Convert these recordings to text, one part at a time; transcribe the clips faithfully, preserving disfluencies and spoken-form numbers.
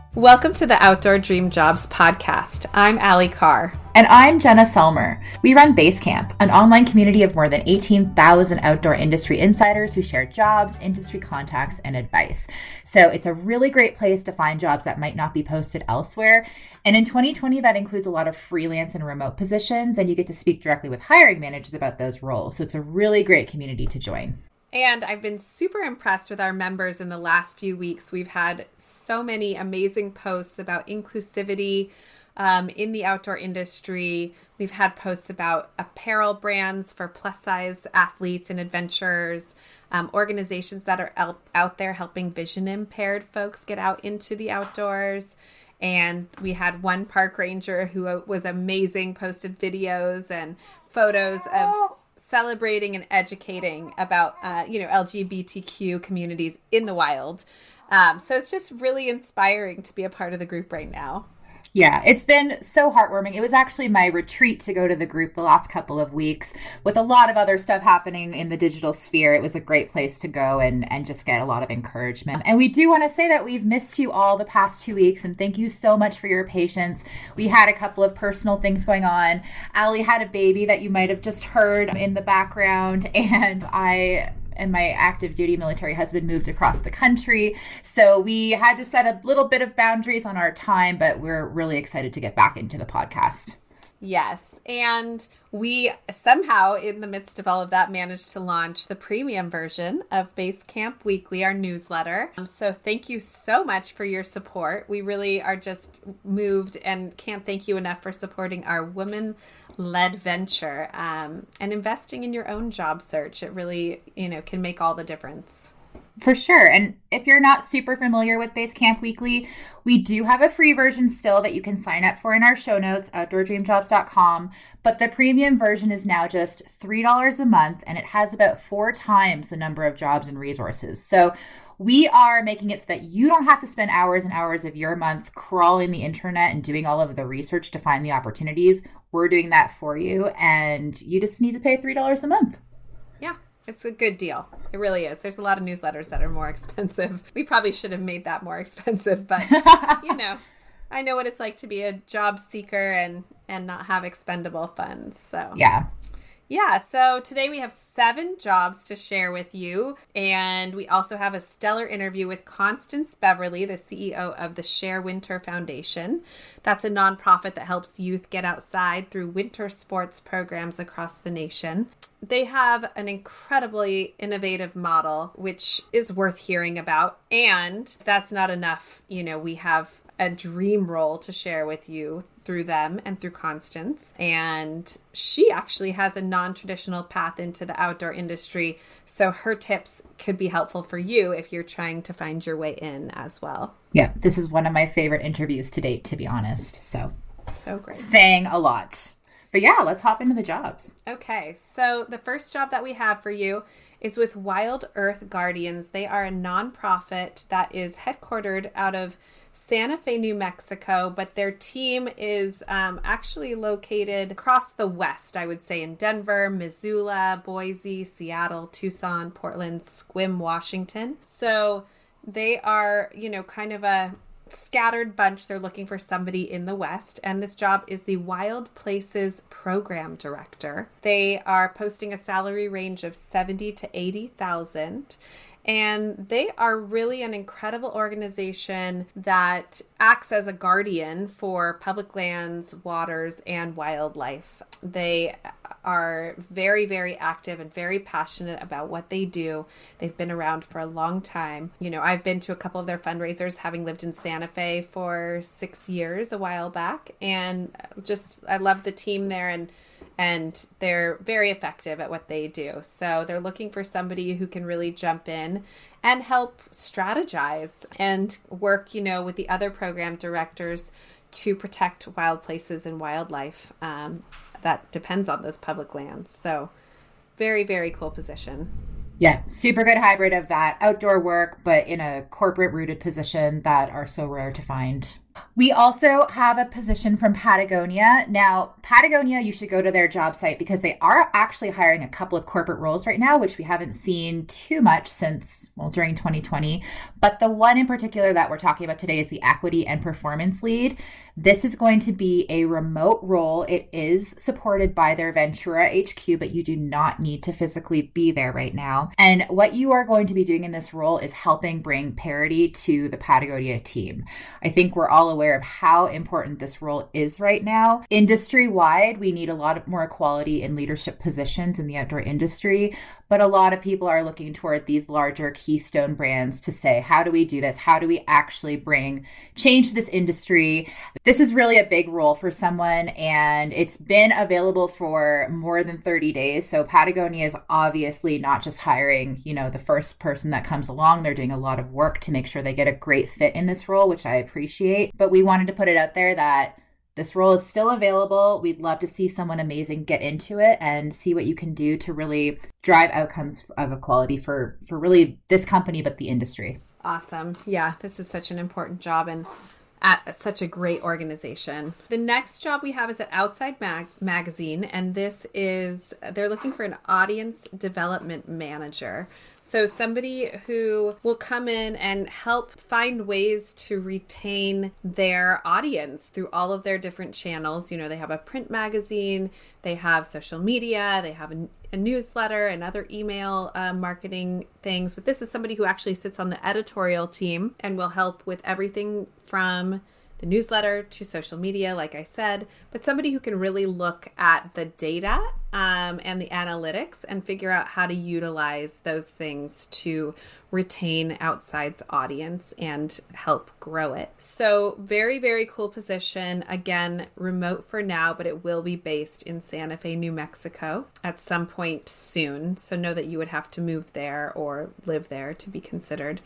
Welcome to the Outdoor Dream Jobs podcast. I'm Allie Carr. And I'm Jenna Selmer. We run Basecamp, an online community of more than eighteen thousand outdoor industry insiders who share jobs, industry contacts, and advice. So it's a really great place to find jobs that might not be posted elsewhere. And in twenty twenty, that includes a lot of freelance and remote positions, and you get to speak directly with hiring managers about those roles. So it's a really great community to join. And I've been super impressed with our members in the last few weeks. We've had so many amazing posts about inclusivity um, in the outdoor industry. We've had posts about apparel brands for plus size athletes and adventurers, um, organizations that are out, out there helping vision impaired folks get out into the outdoors. And we had one park ranger who was amazing, posted videos and photos of celebrating and educating about, uh, you know, L G B T Q communities in the wild. Um, so it's just really inspiring to be a part of the group right now. Yeah, it's been so heartwarming. It was actually my retreat to go to the group the last couple of weeks with a lot of other stuff happening in the digital sphere. It was a great place to go and, and just get a lot of encouragement. And we do want to say that we've missed you all the past two weeks and thank you so much for your patience. We had a couple of personal things going on. Allie had a baby that you might have just heard in the background, and I... and my active duty military husband moved across the country. So we had to set a little bit of boundaries on our time, but we're really excited to get back into the podcast. Yes. And we somehow, in the midst of all of that, managed to launch the premium version of Basecamp Weekly, our newsletter. Um, so thank you so much for your support. We really are just moved and can't thank you enough for supporting our women-led venture um, and investing in your own job search. It really, you know, can make all the difference. For sure. And if you're not super familiar with Basecamp Weekly, we do have a free version still that you can sign up for in our show notes, outdoor dream jobs dot com. But the premium version is now just three dollars a month, and it has about four times the number of jobs and resources. So we are making it so that you don't have to spend hours and hours of your month crawling the internet and doing all of the research to find the opportunities. We're doing that for you, and you just need to pay three dollars a month. Yeah. It's a good deal. It really is. There's a lot of newsletters that are more expensive. We probably should have made that more expensive, but you know, I know what it's like to be a job seeker and, and not have expendable funds. So yeah. Yeah, so today we have seven jobs to share with you, and we also have a stellar interview with Constance Beverly, the C E O of the Share Winter Foundation. That's a nonprofit that helps youth get outside through winter sports programs across the nation. They have an incredibly innovative model, which is worth hearing about. And if that's not enough, you know, we have a dream role to share with you through them and through Constance. And she actually has a non-traditional path into the outdoor industry. So her tips could be helpful for you if you're trying to find your way in as well. Yeah, this is one of my favorite interviews to date, to be honest. So, so great. Saying a lot. But yeah, let's hop into the jobs. Okay, so the first job that we have for you is with Wild Earth Guardians. They are a nonprofit that is headquartered out of Santa Fe, New Mexico, but their team is um, actually located across the West, I would say, in Denver, Missoula, Boise, Seattle, Tucson, Portland, Sequim, Washington. So they are, you know, kind of a scattered bunch. They're looking for somebody in the West, and this job is the Wild Places Program Director. They are posting a salary range of seventy to eighty thousand. And they are really an incredible organization that acts as a guardian for public lands, waters, and wildlife. They are very, very active and very passionate about what they do. They've been around for a long time. You know, I've been to a couple of their fundraisers, having lived in Santa Fe for six years a while back. And just, I love the team there, and and they're very effective at what they do. So they're looking for somebody who can really jump in and help strategize and work, you know, with the other program directors to protect wild places and wildlife um, that depends on those public lands. So very, very cool position. Yeah, super good hybrid of that outdoor work, but in a corporate rooted position that are so rare to find. We also have a position from Patagonia. Now, Patagonia, you should go to their job site because they are actually hiring a couple of corporate roles right now, which we haven't seen too much since, well, during twenty twenty. But the one in particular that we're talking about today is the equity and performance lead. This is going to be a remote role. It is supported by their Ventura H Q, but you do not need to physically be there right now. And what you are going to be doing in this role is helping bring parity to the Patagonia team. I think we're all aware of how important this role is right now. Industry-wide, we need a lot of more equality in leadership positions in the outdoor industry, but a lot of people are looking toward these larger keystone brands to say, how do we do this? How do we actually bring change to this industry? This is really a big role for someone, and it's been available for more than thirty days. So Patagonia is obviously not just hiring, you know, the first person that comes along. They're doing a lot of work to make sure they get a great fit in this role, which I appreciate. But we wanted to put it out there that this role is still available. We'd love to see someone amazing get into it and see what you can do to really drive outcomes of equality for, for really this company, but the industry. Awesome. Yeah, this is such an important job and at such a great organization. The next job we have is at Outside Mag- Magazine, and this is, they're looking for an audience development manager. So somebody who will come in and help find ways to retain their audience through all of their different channels. You know, they have a print magazine, they have social media, they have a, a newsletter and other email uh, marketing things. But this is somebody who actually sits on the editorial team and will help with everything from the newsletter to social media, like I said, but somebody who can really look at the data um, and the analytics and figure out how to utilize those things to retain Outside's audience and help grow it. So very, very cool position. Again, remote for now, but it will be based in Santa Fe, New Mexico at some point soon. So know that you would have to move there or live there to be considered.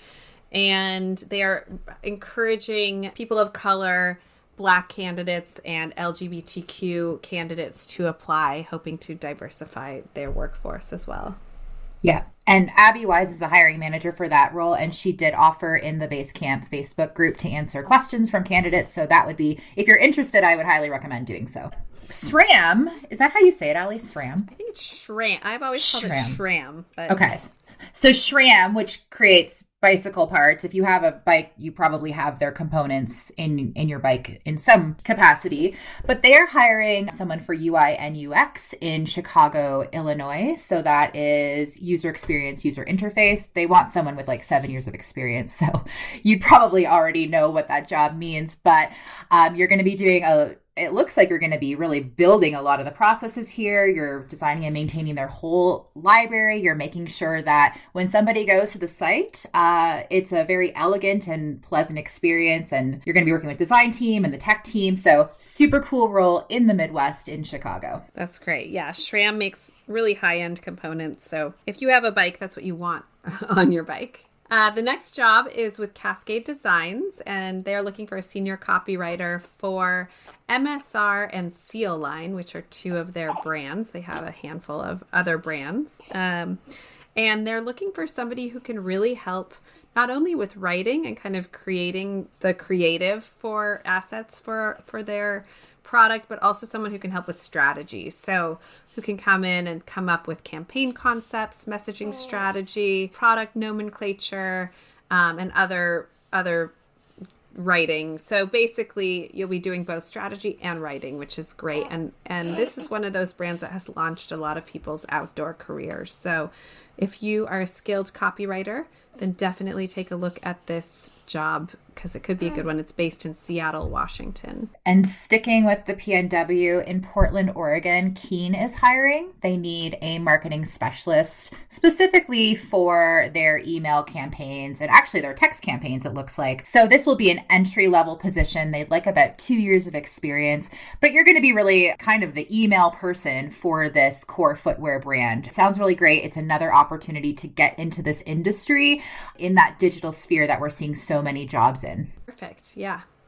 And they are encouraging people of color, Black candidates, and L G B T Q candidates to apply, hoping to diversify their workforce as well. Yeah. And Abby Wise is the hiring manager for that role. And she did offer in the Basecamp Facebook group to answer questions from candidates. So that would be, if you're interested, I would highly recommend doing so. SRAM, is that how you say it, Allie? SRAM? I think it's SRAM. I've always called SRAM. it SRAM. But... Okay. So SRAM, which creates bicycle parts. If you have a bike, you probably have their components in, in your bike in some capacity. But they're hiring someone for U I and U X in Chicago, Illinois. So that is user experience, user interface. They want someone with like seven years of experience. So you probably already know what that job means. But um, you're going to be doing a it looks like you're going to be really building a lot of the processes here. You're designing and maintaining their whole library. You're making sure that when somebody goes to the site, uh, it's a very elegant and pleasant experience. And you're going to be working with design team and the tech team. So super cool role in the Midwest in Chicago. That's great. Yeah. SRAM makes really high-end components. So if you have a bike, that's what you want on your bike. Uh, the next job is with Cascade Designs, and they're looking for a senior copywriter for M S R and Seal Line, which are two of their brands. They have a handful of other brands. Um, and they're looking for somebody who can really help not only with writing and kind of creating the creative for assets for, for their product, but also someone who can help with strategy. So who can come in and come up with campaign concepts, messaging strategy, product nomenclature, um, and other other writing. So basically, you'll be doing both strategy and writing, which is great. And and this is one of those brands that has launched a lot of people's outdoor careers. So if you are a skilled copywriter, then definitely take a look at this job because it could be a good one. It's based in Seattle, Washington. And sticking with the P N W in Portland, Oregon, Keen is hiring. They need a marketing specialist specifically for their email campaigns and actually their text campaigns, it looks like. So this will be an entry-level position. They'd like about two years of experience, but you're going to be really kind of the email person for this core footwear brand. It sounds really great. It's another opportunity to get into this industry in that digital sphere that we're seeing so many jobs in. Perfect. Yeah.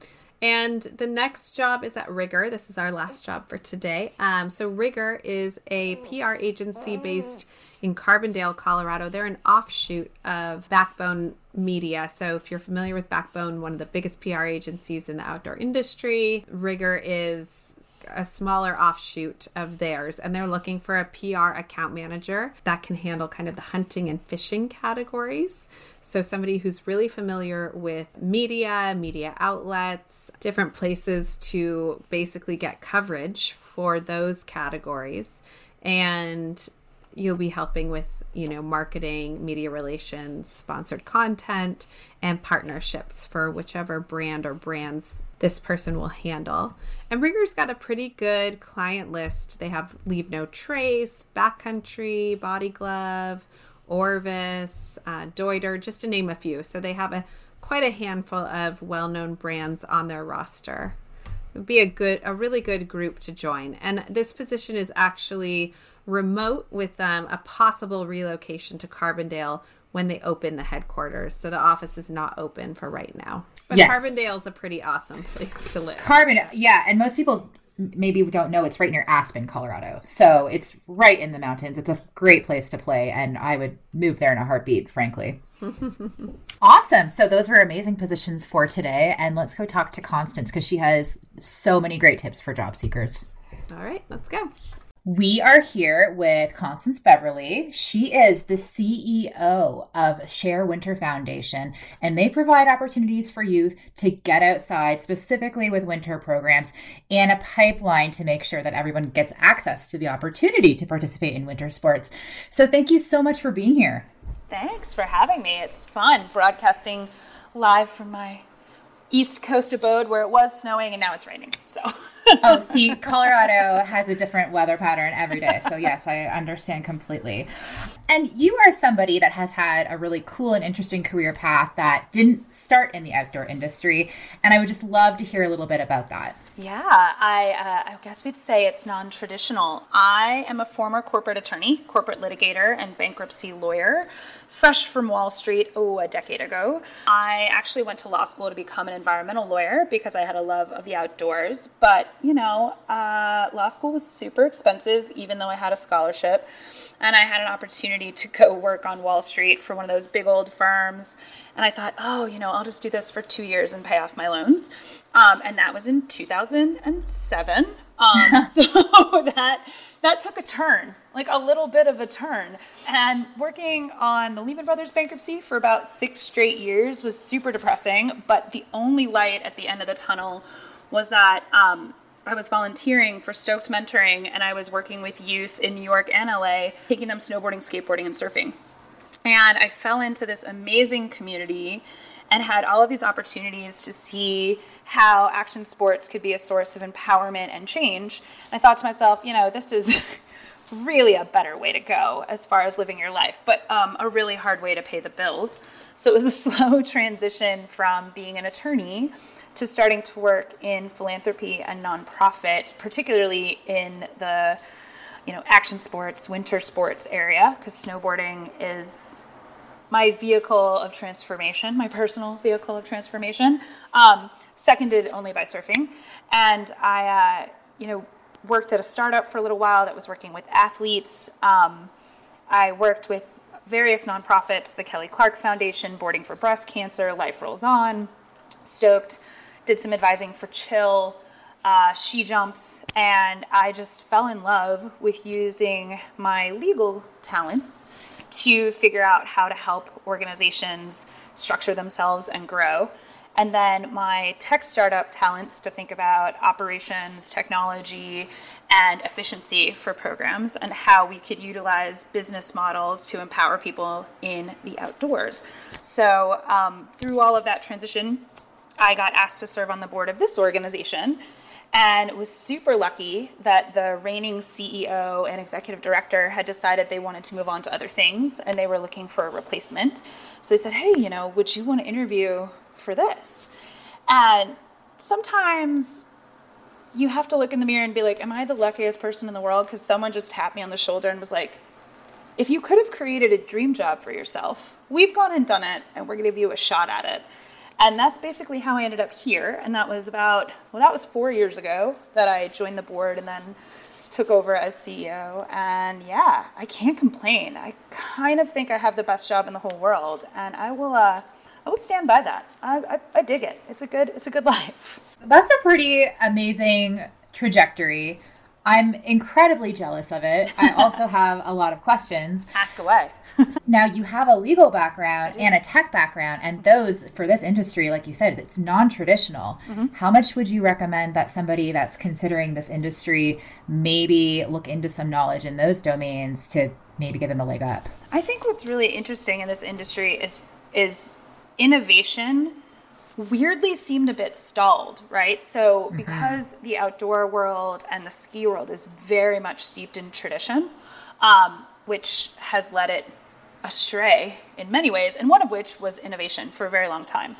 And the next job is at Rigor. This is our last job for today. Um, so Rigor is a P R agency based in Carbondale, Colorado. They're an offshoot of Backbone Media. So if you're familiar with Backbone, one of the biggest P R agencies in the outdoor industry, Rigor is a smaller offshoot of theirs, and they're looking for a P R account manager that can handle kind of the hunting and fishing categories. So somebody who's really familiar with media, media outlets, different places to basically get coverage for those categories. And you'll be helping with, you know, marketing, media relations, sponsored content, and partnerships for whichever brand or brands this person will handle. And Rigor's got a pretty good client list. They have Leave No Trace, Backcountry, Body Glove, Orvis, uh, Deuter, just to name a few. So they have a quite a handful of well-known brands on their roster. It would be a good, a really good group to join. And this position is actually remote with um, a possible relocation to Carbondale when they open the headquarters. So the office is not open for right now. But yes. Carbondale is a pretty awesome place to live. Carbondale, yeah. And most people maybe don't know it's right near Aspen, Colorado. So it's right in the mountains. It's a great place to play. And I would move there in a heartbeat, frankly. Awesome. So those were amazing positions for today. And let's go talk to Constance because she has so many great tips for job seekers. All right, let's go. We are here with Constance Beverly. She is the C E O of Share Winter Foundation, and they provide opportunities for youth to get outside, specifically with winter programs, and a pipeline to make sure that everyone gets access to the opportunity to participate in winter sports. So thank you so much for being here. Thanks for having me. It's fun broadcasting live from my East Coast abode where it was snowing and now it's raining. So... Oh, see, Colorado has a different weather pattern every day. So yes, I understand completely. And you are somebody that has had a really cool and interesting career path that didn't start in the outdoor industry. And I would just love to hear a little bit about that. Yeah, I, uh, I guess we'd say it's non-traditional. I am a former corporate attorney, corporate litigator, and bankruptcy lawyer. Fresh from Wall Street, oh, a decade ago. I actually went to law school to become an environmental lawyer because I had a love of the outdoors. But, you know, uh, law school was super expensive, even though I had a scholarship. And I had an opportunity to go work on Wall Street for one of those big old firms. And I thought, oh, you know, I'll just do this for two years and pay off my loans. Um, and that was in two thousand seven. Um, so that... That took a turn, like a little bit of a turn. And working on the Lehman Brothers bankruptcy for about six straight years was super depressing. But the only light at the end of the tunnel was that um, I was volunteering for Stoked Mentoring, and I was working with youth in New York and L A, taking them snowboarding, skateboarding, and surfing. And I fell into this amazing community and had all of these opportunities to see how action sports could be a source of empowerment and change. I thought to myself, you know, this is really a better way to go as far as living your life, but um, a really hard way to pay the bills. So it was a slow transition from being an attorney to starting to work in philanthropy and nonprofit, particularly in the, you know, action sports, winter sports area, because snowboarding is my vehicle of transformation, my personal vehicle of transformation, um, seconded only by surfing. And I, uh, you know, worked at a startup for a little while that was working with athletes. Um, I worked with various nonprofits, the Kelly Clark Foundation, Boarding for Breast Cancer, Life Rolls On, Stoked, did some advising for Chill, uh, She Jumps, and I just fell in love with using my legal talents to figure out how to help organizations structure themselves and grow. And then my tech startup talents to think about operations, technology, and efficiency for programs and how we could utilize business models to empower people in the outdoors. So um, through all of that transition, I got asked to serve on the board of this organization and was super lucky that the reigning C E O and executive director had decided they wanted to move on to other things and they were looking for a replacement. So they said, hey, you know, would you want to interview for this? And sometimes you have to look in the mirror and be like, am I the luckiest person in the world? Because someone just tapped me on the shoulder and was like, if you could have created a dream job for yourself, we've gone and done it, and we're going to give you a shot at it. And that's basically how I ended up here. And that was about, well, that was four years ago that I joined the board and then took over as C E O. And yeah, I can't complain. I kind of think I have the best job in the whole world. And I will, uh, I will stand by that. I, I, I dig it. It's a good, it's a good life. That's a pretty amazing trajectory. I'm incredibly jealous of it. I also have a lot of questions. Ask away. Now, you have a legal background and a tech background, and those, for this industry, like you said, it's non-traditional. Mm-hmm. How much would you recommend that somebody that's considering this industry maybe look into some knowledge in those domains to maybe give them a leg up? I think what's really interesting in this industry is is innovation weirdly seemed a bit stalled, right? So mm-hmm. because the outdoor world and the ski world is very much steeped in tradition, um, which has led it astray in many ways, and one of which was innovation for a very long time.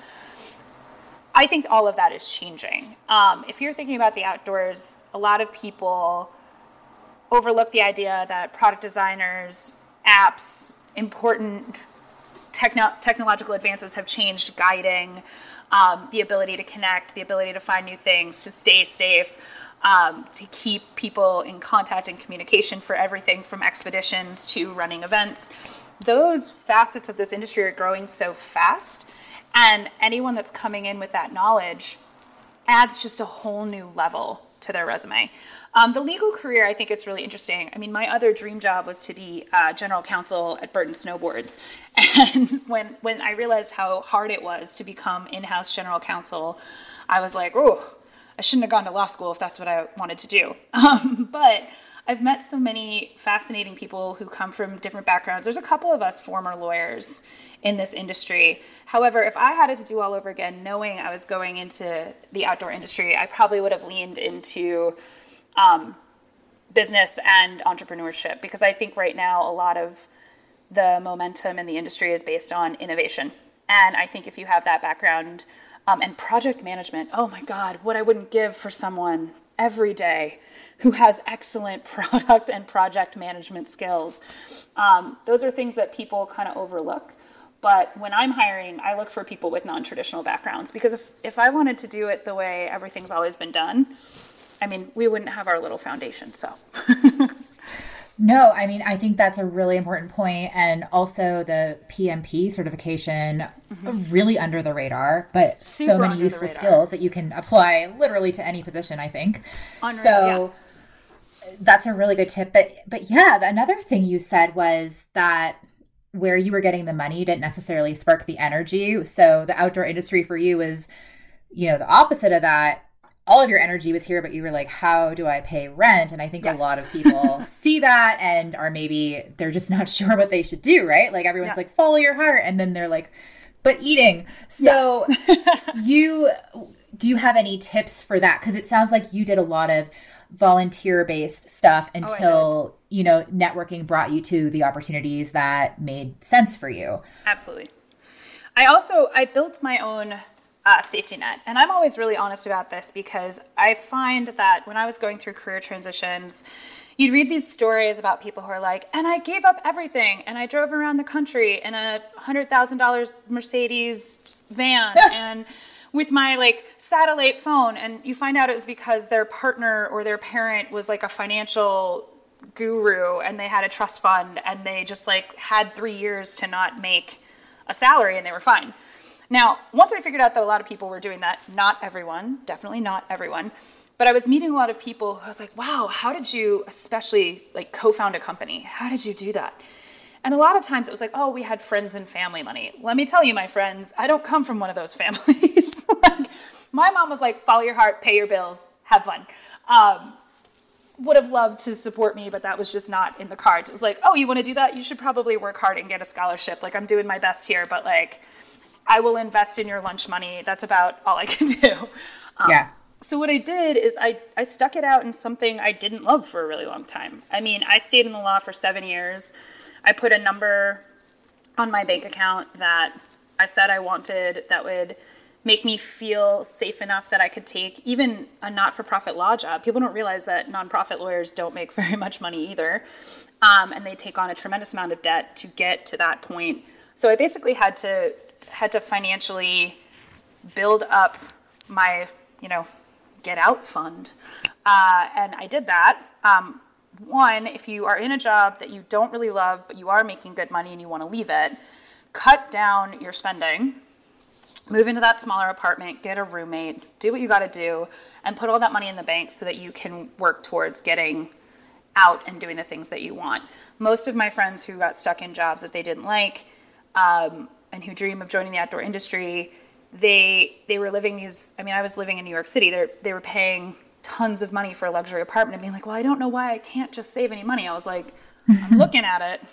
I think all of that is changing. Um, if you're thinking about the outdoors, a lot of people overlook the idea that product designers, apps, important techno- technological advances have changed guiding, um, the ability to connect, the ability to find new things, to stay safe, um, to keep people in contact and communication for everything from expeditions to running events. Those facets of this industry are growing so fast, and anyone that's coming in with that knowledge adds just a whole new level to their resume. Um, the legal career, I think it's really interesting. I mean, my other dream job was to be uh, general counsel at Burton Snowboards. And when, when I realized how hard it was to become in-house general counsel, I was like, oh, I shouldn't have gone to law school if that's what I wanted to do. Um, but I've met so many fascinating people who come from different backgrounds. There's a couple of us former lawyers in this industry. However, if I had it to do all over again, knowing I was going into the outdoor industry, I probably would have leaned into um, business and entrepreneurship, because I think right now a lot of the momentum in the industry is based on innovation. And I think if you have that background um, and project management, oh my God, what I wouldn't give for someone every day who has excellent product and project management skills. Um, those are things that people kind of overlook. But when I'm hiring, I look for people with non-traditional backgrounds, because if, if I wanted to do it the way everything's always been done, I mean, we wouldn't have our little foundation, so. No, I mean, I think that's a really important point. And also the P M P certification, mm-hmm. really under the radar, but Super so many useful skills that you can apply literally to any position, I think. Unreal, so yeah. That's a really good tip. But, but yeah, another thing you said was that where you were getting the money didn't necessarily spark the energy. So the outdoor industry for you was, you know, the opposite of that. All of your energy was here, but you were like, how do I pay rent? And I think yes. a lot of people see that and are maybe, they're just not sure what they should do, right? Like everyone's yeah. like, follow your heart. And then they're like, but eating. So yeah. you, do you have any tips for that? Because it sounds like you did a lot of volunteer-based stuff until, oh, you know, networking brought you to the opportunities that made sense for you. Absolutely. I also, I built my own uh, safety net. And I'm always really honest about this, because I find that when I was going through career transitions, you'd read these stories about people who are like, and I gave up everything and I drove around the country in a one hundred thousand dollars Mercedes van and with my like satellite phone. And you find out it was because their partner or their parent was like a financial guru and they had a trust fund and they just like had three years to not make a salary and they were fine. Now, once I figured out that a lot of people were doing that, not everyone, definitely not everyone, but I was meeting a lot of people who I was like, wow, how did you especially like co-found a company? How did you do that? And a lot of times it was like, oh, we had friends and family money. Let me tell you, my friends, I don't come from one of those families. Like, my mom was like, follow your heart, pay your bills, have fun. Um, would have loved to support me, but that was just not in the cards. It was like, oh, you want to do that? You should probably work hard and get a scholarship. Like, I'm doing my best here, but like, I will invest in your lunch money. That's about all I can do. Um, yeah. So what I did is I, I stuck it out in something I didn't love for a really long time. I mean, I stayed in the law for seven years. I put a number on my bank account that I said I wanted that would make me feel safe enough that I could take even a not-for-profit law job. People don't realize that nonprofit lawyers don't make very much money either. Um, and they take on a tremendous amount of debt to get to that point. So I basically had to had to financially build up my, you know, get out fund. Uh, and I did that. Um, one, if you are in a job that you don't really love, but you are making good money and you want to leave it, cut down your spending, move into that smaller apartment, get a roommate, do what you got to do, and put all that money in the bank so that you can work towards getting out and doing the things that you want. Most of my friends who got stuck in jobs that they didn't like, um, and who dream of joining the outdoor industry, they they were living these, I mean, I was living in New York City. They they were paying tons of money for a luxury apartment and being like, well, I don't know why I can't just save any money. I was like, I'm looking at it.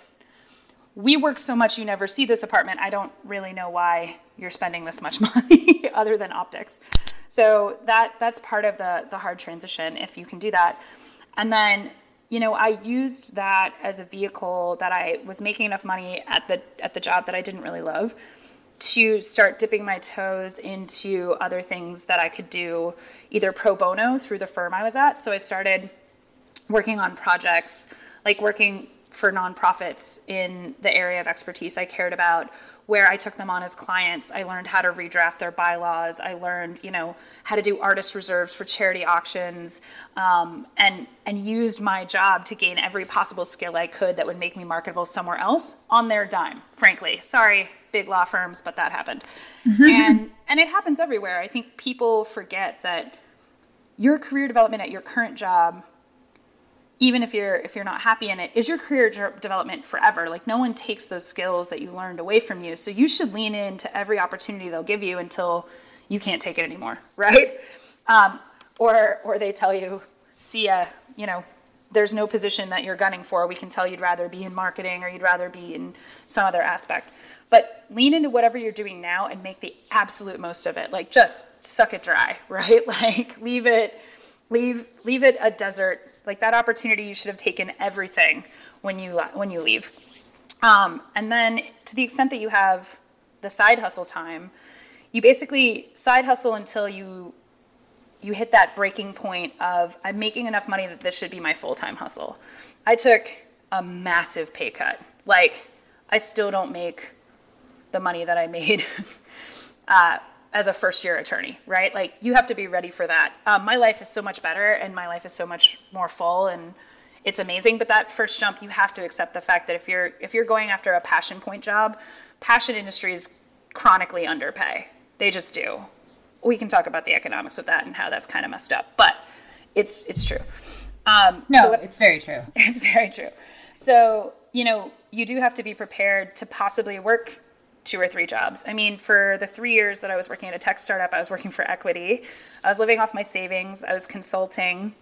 We work so much, you never see this apartment. I don't really know why you're spending this much money other than optics. So that that's part of the, the hard transition, if you can do that. And then, you know, I used that as a vehicle that I was making enough money at the at the job that I didn't really love to start dipping my toes into other things that I could do either pro bono through the firm I was at. So I started working on projects, like working for nonprofits in the area of expertise I cared about, where I took them on as clients. I learned how to redraft their bylaws. I learned, you know, how to do artist reserves for charity auctions, um, and and used my job to gain every possible skill I could that would make me marketable somewhere else on their dime, frankly. Sorry, big law firms, but that happened. and and it happens everywhere. I think people forget that your career development at your current job, even if you're if you're not happy in it, is your career development forever. Like, no one takes those skills that you learned away from you. So you should lean into every opportunity they'll give you until you can't take it anymore, right? Um, or or they tell you, see ya, you know, there's no position that you're gunning for. We can tell you'd rather be in marketing or you'd rather be in some other aspect. But lean into whatever you're doing now and make the absolute most of it. Like, just suck it dry, right? Like, leave it, leave leave it a desert. Like, that opportunity, you should have taken everything when you when you leave. Um, and then to the extent that you have the side hustle time, you basically side hustle until you you hit that breaking point of, I'm making enough money that this should be my full-time hustle. I took a massive pay cut. Like, I still don't make the money that I made uh, as a first-year attorney, right? Like, you have to be ready for that. Um, my life is so much better, and my life is so much more full, and it's amazing. But that first jump, you have to accept the fact that if you're if you're going after a passion point job, passion industries chronically underpay. They just do. We can talk about the economics of that and how that's kind of messed up, but it's it's true. Um, no, so what, it's very true. It's very true. So, you know, you do have to be prepared to possibly work two or three jobs. I mean, for the three years that I was working at a tech startup, I was working for equity. I was living off my savings. I was consulting.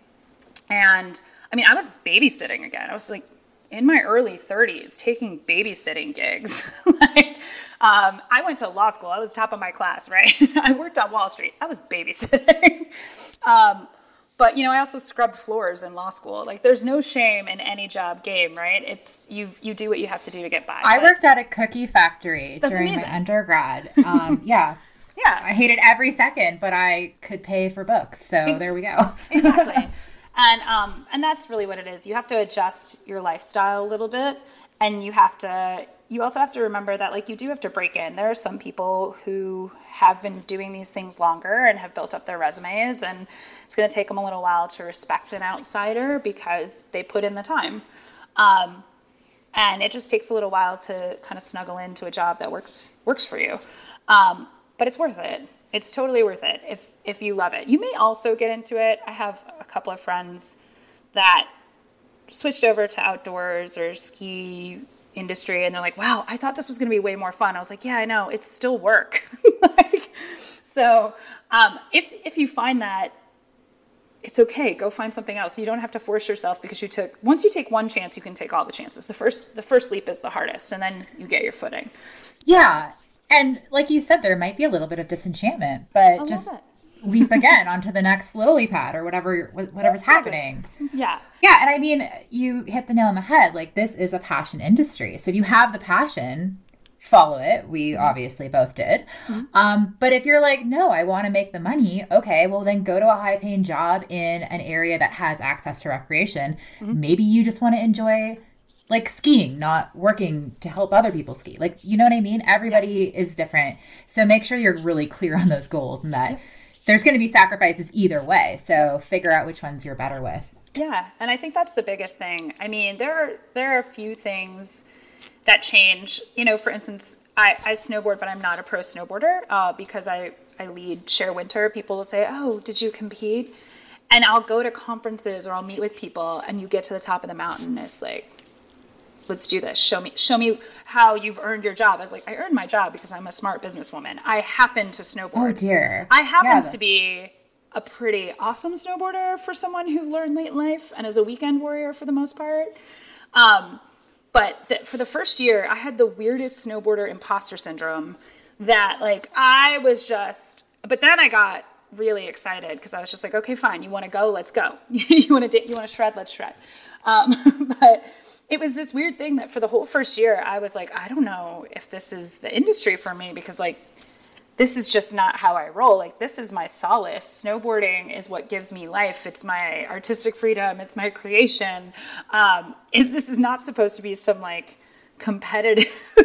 And I mean, I was babysitting again. I was like in my early thirties taking babysitting gigs. like, um, I went to law school. I was top of my class, right? I worked on Wall Street. I was babysitting. um, But, you know, I also scrubbed floors in law school. Like, there's no shame in any job game, right? It's you you do what you have to do to get by. I worked at a cookie factory during amazing. my undergrad. Um, yeah. Yeah. I hated every second, but I could pay for books. So there we go. Exactly. And um, and that's really what it is. You have to adjust your lifestyle a little bit. And you have to, you also have to remember that, like, you do have to break in. There are some people who have been doing these things longer and have built up their resumes, and it's going to take them a little while to respect an outsider because they put in the time. Um, and it just takes a little while to kind of snuggle into a job that works works for you. Um, but it's worth it. It's totally worth it if if you love it. You may also get into it. I have a couple of friends that switched over to outdoors or ski industry, and they're like, wow, I thought this was going to be way more fun. I was like, yeah, I know, it's still work. like, so um, if if you find that, it's okay, go find something else. You don't have to force yourself, because you took, once you take one chance, you can take all the chances. The first the first leap is the hardest, and then you get your footing. Yeah. And like you said, there might be a little bit of disenchantment, but just leap again onto the next lily pad or whatever, whatever's happening. Yeah. Yeah. And I mean, you hit the nail on the head. Like, this is a passion industry. So if you have the passion, follow it. We obviously both did. Mm-hmm. Um, but if you're like, no, I want to make the money. Okay, well then go to a high paying job in an area that has access to recreation. Mm-hmm. Maybe you just want to enjoy like skiing, not working to help other people ski. Like, you know what I mean? Everybody yeah. is different. So make sure you're really clear on those goals and that there's going to be sacrifices either way. So figure out which ones you're better with. Yeah. And I think that's the biggest thing. I mean, there are, there are a few things that change. You know, for instance, I, I snowboard, but I'm not a pro snowboarder uh, because I, I lead Share Winter. People will say, oh, did you compete? And I'll go to conferences or I'll meet with people and you get to the top of the mountain and it's like, let's do this. Show me, show me how you've earned your job. I was like, I earned my job because I'm a smart businesswoman. I happen to snowboard. Oh dear. I happen yeah. to be a pretty awesome snowboarder for someone who learned late in life and is a weekend warrior for the most part. Um, but th- for the first year, I had the weirdest snowboarder imposter syndrome that like, I was just, but then I got really excited because I was just like, okay, fine. You want to go? Let's go. you want to, you want to shred? Let's shred. Um, but it was this weird thing that for the whole first year, I was like, I don't know if this is the industry for me because like, this is just not how I roll. Like, this is my solace. Snowboarding is what gives me life. It's my artistic freedom. It's my creation. Um, and this is not supposed to be some like competitive,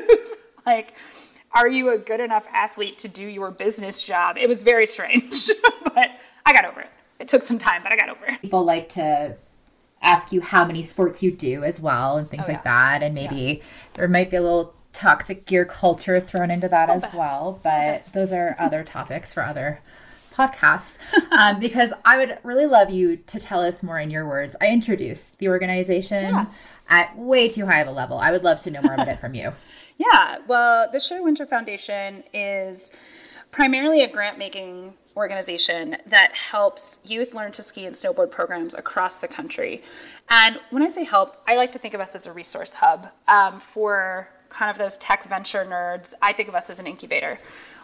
like, are you a good enough athlete to do your business job? It was very strange, but I got over it. It took some time, but I got over it. People like to ask you how many sports you do as well and things oh, like yeah. that. And maybe yeah. there might be a little toxic gear culture thrown into that as bad. well. But okay. those are other topics for other podcasts. um, because I would really love you to tell us more in your words. I introduced the organization yeah. at way too high of a level. I would love to know more about it from you. Yeah, well, the Share Winter Foundation is primarily a grant-making organization that helps youth learn to ski and snowboard programs across the country. And when I say help, I like to think of us as a resource hub um, for kind of those tech venture nerds. I think of us as an incubator.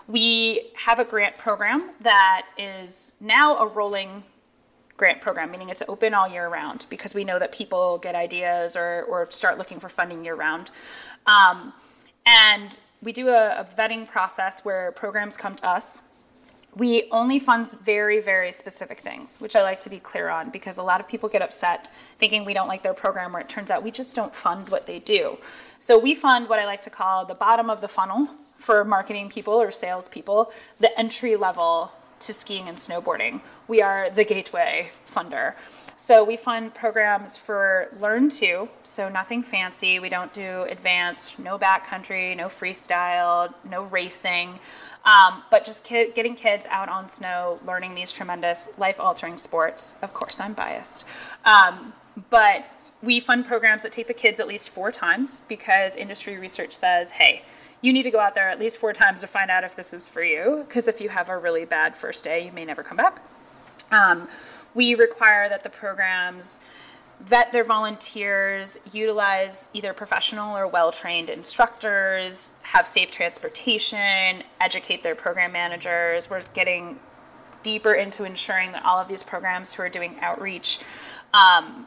We have a grant program that is now a rolling grant program, meaning it's open all year round because we know that people get ideas or, or start looking for funding year round. Um, and we do a, a vetting process where programs come to us. We only fund very, very specific things, which I like to be clear on because a lot of people get upset thinking we don't like their program where it turns out we just don't fund what they do. So we fund what I like to call the bottom of the funnel for marketing people or sales people, the entry level to skiing and snowboarding. We are the gateway funder. So we fund programs for Learn To, so nothing fancy. We don't do advanced, no backcountry, no freestyle, no racing. Um, but just kid, getting kids out on snow, learning these tremendous life-altering sports. Of course, I'm biased. Um, but we fund programs that take the kids at least four times because industry research says, hey, you need to go out there at least four times to find out if this is for you, because if you have a really bad first day, you may never come back. Um, we require that the programs vet their volunteers, utilize either professional or well-trained instructors, have safe transportation, educate their program managers. We're getting deeper into ensuring that all of these programs who are doing outreach um,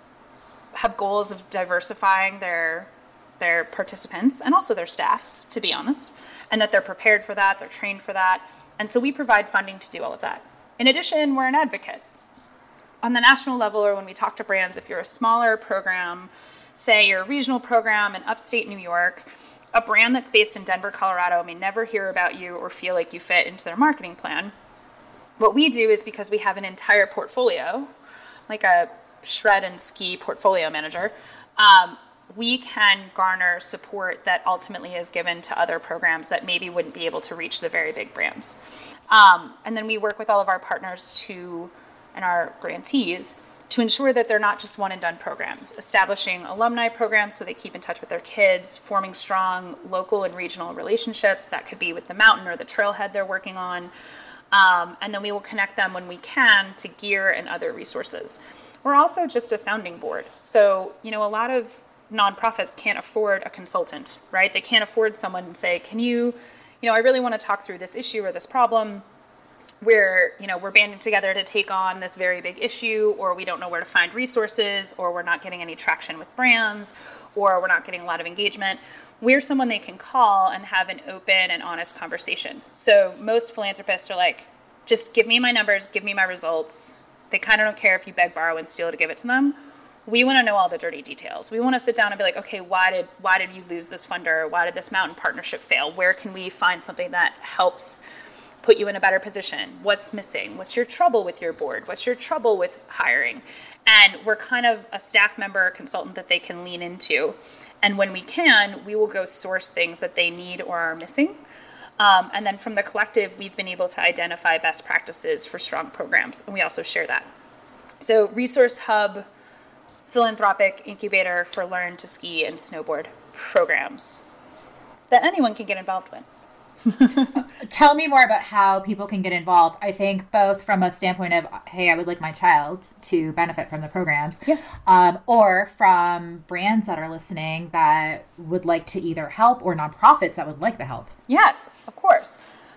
have goals of diversifying their their participants and also their staffs, to be honest, and that they're prepared for that, they're trained for that. And so we provide funding to do all of that. In addition, we're an advocate. On the national level, or when we talk to brands, if you're a smaller program, say you're a regional program in upstate New York, a brand that's based in Denver, Colorado may never hear about you or feel like you fit into their marketing plan. What we do is because we have an entire portfolio, like a shred and ski portfolio manager, um, we can garner support that ultimately is given to other programs that maybe wouldn't be able to reach the very big brands. Um, and then we work with all of our partners to and our grantees to ensure that they're not just one and done programs, establishing alumni programs so they keep in touch with their kids, forming strong local and regional relationships. That could be with the mountain or the trailhead they're working on. Um, and then we will connect them when we can to gear and other resources. We're also just a sounding board. So, you know, a lot of nonprofits can't afford a consultant, right? They can't afford someone to say, can you, you know, I really want to talk through this issue or this problem. We're, you know, we're banding together to take on this very big issue, or we don't know where to find resources, or we're not getting any traction with brands, or we're not getting a lot of engagement. We're someone they can call and have an open and honest conversation. So most philanthropists are like, just give me my numbers, give me my results. They kind of don't care if you beg, borrow, and steal to give it to them. We want to know all the dirty details. We want to sit down and be like, okay, why did why did you lose this funder? Why did this mountain partnership fail? Where can we find something that helps put you in a better position? What's missing? What's your trouble with your board? What's your trouble with hiring? And we're kind of a staff member or consultant that they can lean into. And when we can, we will go source things that they need or are missing. Um, and then from the collective, we've been able to identify best practices for strong programs. And we also share that. So Resource Hub, philanthropic incubator for learn to ski and snowboard programs that anyone can get involved with. Tell me more about how people can get involved. I think both from a standpoint of, hey, I would like my child to benefit from the programs, yeah. um, or from brands that are listening that would like to either help or nonprofits that would like the help. Yes, of course.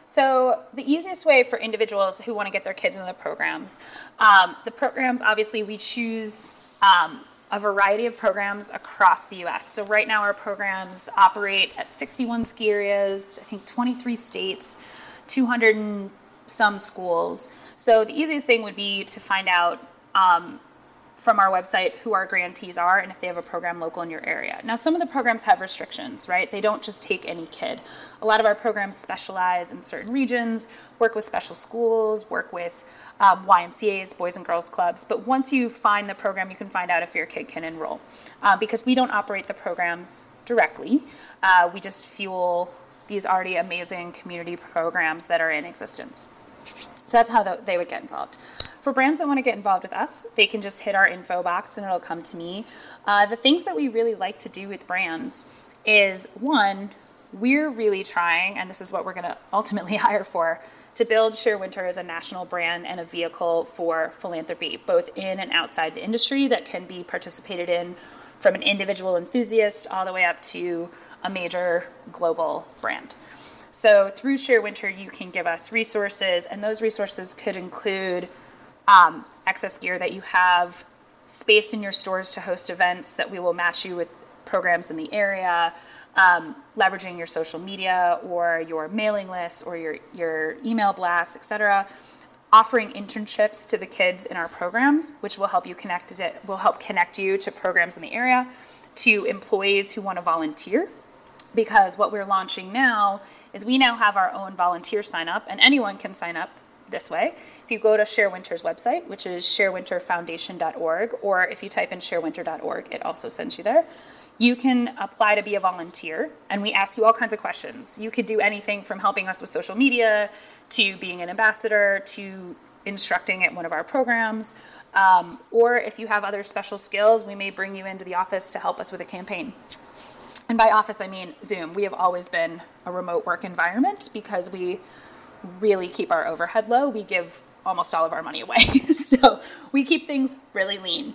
So the easiest way for individuals who want to get their kids into the programs, um, the programs, obviously, we choose um, a variety of programs across the U S. So right now our programs operate at sixty-one ski areas, I think twenty-three states, two hundred and some schools. So the easiest thing would be to find out um, from our website who our grantees are and if they have a program local in your area. Now, some of the programs have restrictions, right? They don't just take any kid. A lot of our programs specialize in certain regions, work with special schools, work with Um, Y M C As, Boys and Girls Clubs. But once you find the program, you can find out if your kid can enroll. Uh, because we don't operate the programs directly. Uh, we just fuel these already amazing community programs that are in existence. So that's how the, they would get involved. For brands that want to get involved with us, they can just hit our info box and it'll come to me. Uh, the things that we really like to do with brands is, one, we're really trying, and this is what we're going to ultimately hire for, to build Shearwinter as a national brand and a vehicle for philanthropy, both in and outside the industry that can be participated in from an individual enthusiast all the way up to a major global brand. So through Shearwinter, you can give us resources, and those resources could include um, excess gear that you have, space in your stores to host events that we will match you with programs in the area, Um, leveraging your social media or your mailing lists or your, your email blasts, et cetera, offering internships to the kids in our programs, which will help you connect it, will help connect you to programs in the area, to employees who want to volunteer. Because what we're launching now is we now have our own volunteer sign up, and anyone can sign up this way. If you go to Shearwinter's website, which is shearwinter foundation dot org, or if you type in shearwinter dot org, it also sends you there. You can apply to be a volunteer, and we ask you all kinds of questions. You could do anything from helping us with social media to being an ambassador to instructing at one of our programs. Um, or if you have other special skills, we may bring you into the office to help us with a campaign. And by office, I mean Zoom. We have always been a remote work environment because we really keep our overhead low. We give almost all of our money away. So we keep things really lean.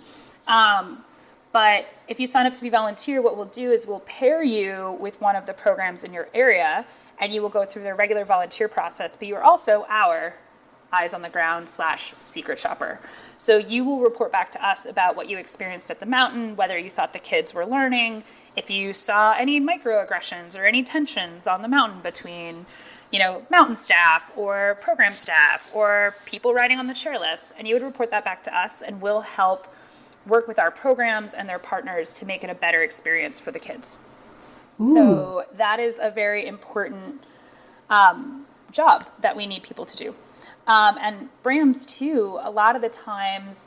Um, But if you sign up to be volunteer, what we'll do is we'll pair you with one of the programs in your area, and you will go through the regular volunteer process, but you're also our eyes on the ground slash secret shopper. So you will report back to us about what you experienced at the mountain, whether you thought the kids were learning, if you saw any microaggressions or any tensions on the mountain between, you know, mountain staff or program staff or people riding on the chairlifts, and you would report that back to us, and we'll help work with our programs and their partners to make it a better experience for the kids. Ooh. So that is a very important um, job that we need people to do. Um, and brands too, a lot of the times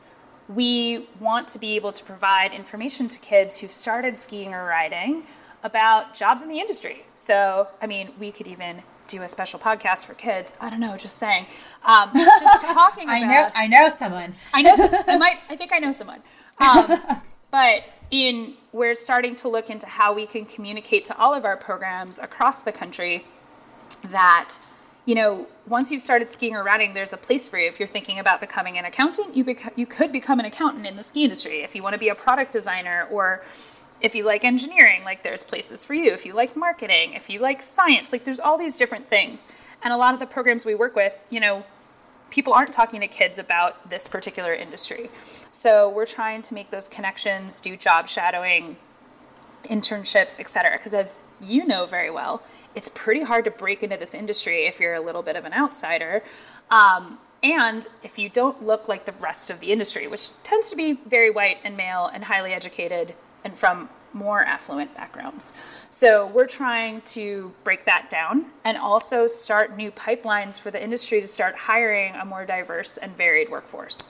we want to be able to provide information to kids who've started skiing or riding about jobs in the industry. So, I mean, we could even do a special podcast for kids. I don't know, just saying. Um, just talking about... I know, I know someone. I know, I might, I think I know someone. Um, but in, we're starting to look into how we can communicate to all of our programs across the country that, you know, once you've started skiing or riding, there's a place for you. If you're thinking about becoming an accountant, you bec- you could become an accountant in the ski industry. If you want to be a product designer, or if you like engineering, like there's places for you. If you like marketing, if you like science, like there's all these different things. And a lot of the programs we work with, you know, people aren't talking to kids about this particular industry. So we're trying to make those connections, do job shadowing, internships, et cetera. Because as you know very well, it's pretty hard to break into this industry if you're a little bit of an outsider. Um, and if you don't look like the rest of the industry, which tends to be very white and male and highly educated and from more affluent backgrounds. So we're trying to break that down and also start new pipelines for the industry to start hiring a more diverse and varied workforce.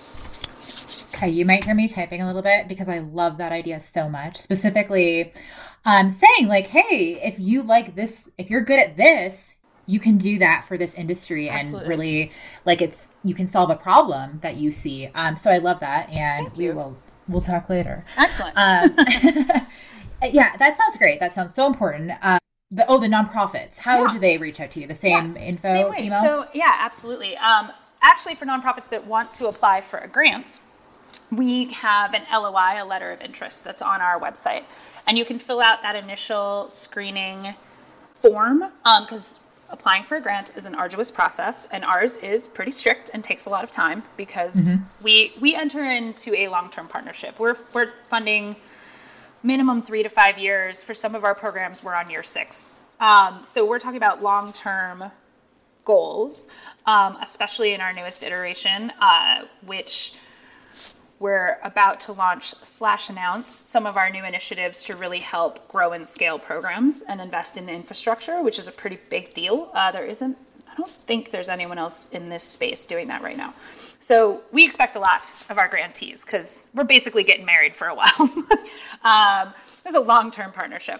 Okay, you might hear me typing a little bit because I love that idea so much. Specifically, um, saying like, hey, if you like this, if you're good at this, you can do that for this industry. Absolutely. And really like it's, you can solve a problem that you see. Um, so I love that. And Thank we you. will, we'll talk later. Excellent. Um, yeah, that sounds great. That sounds so important. Um, the, oh, the nonprofits, how yeah. do they reach out to you? The same yes, info same way. email? So yeah, absolutely. Um, actually for nonprofits that want to apply for a grant, we have an L O I, a letter of interest, that's on our website. And you can fill out that initial screening form because um, applying for a grant is an arduous process. And ours is pretty strict and takes a lot of time because mm-hmm. we we enter into a long-term partnership. We're, we're funding minimum three to five years. For some of our programs, we're on year six. Um, so we're talking about long-term goals, um, especially in our newest iteration, uh, which... we're about to launch slash announce some of our new initiatives to really help grow and scale programs and invest in the infrastructure, which is a pretty big deal. Uh, there isn't, I don't think there's anyone else in this space doing that right now. So we expect a lot of our grantees because we're basically getting married for a while. um, it's a long-term partnership.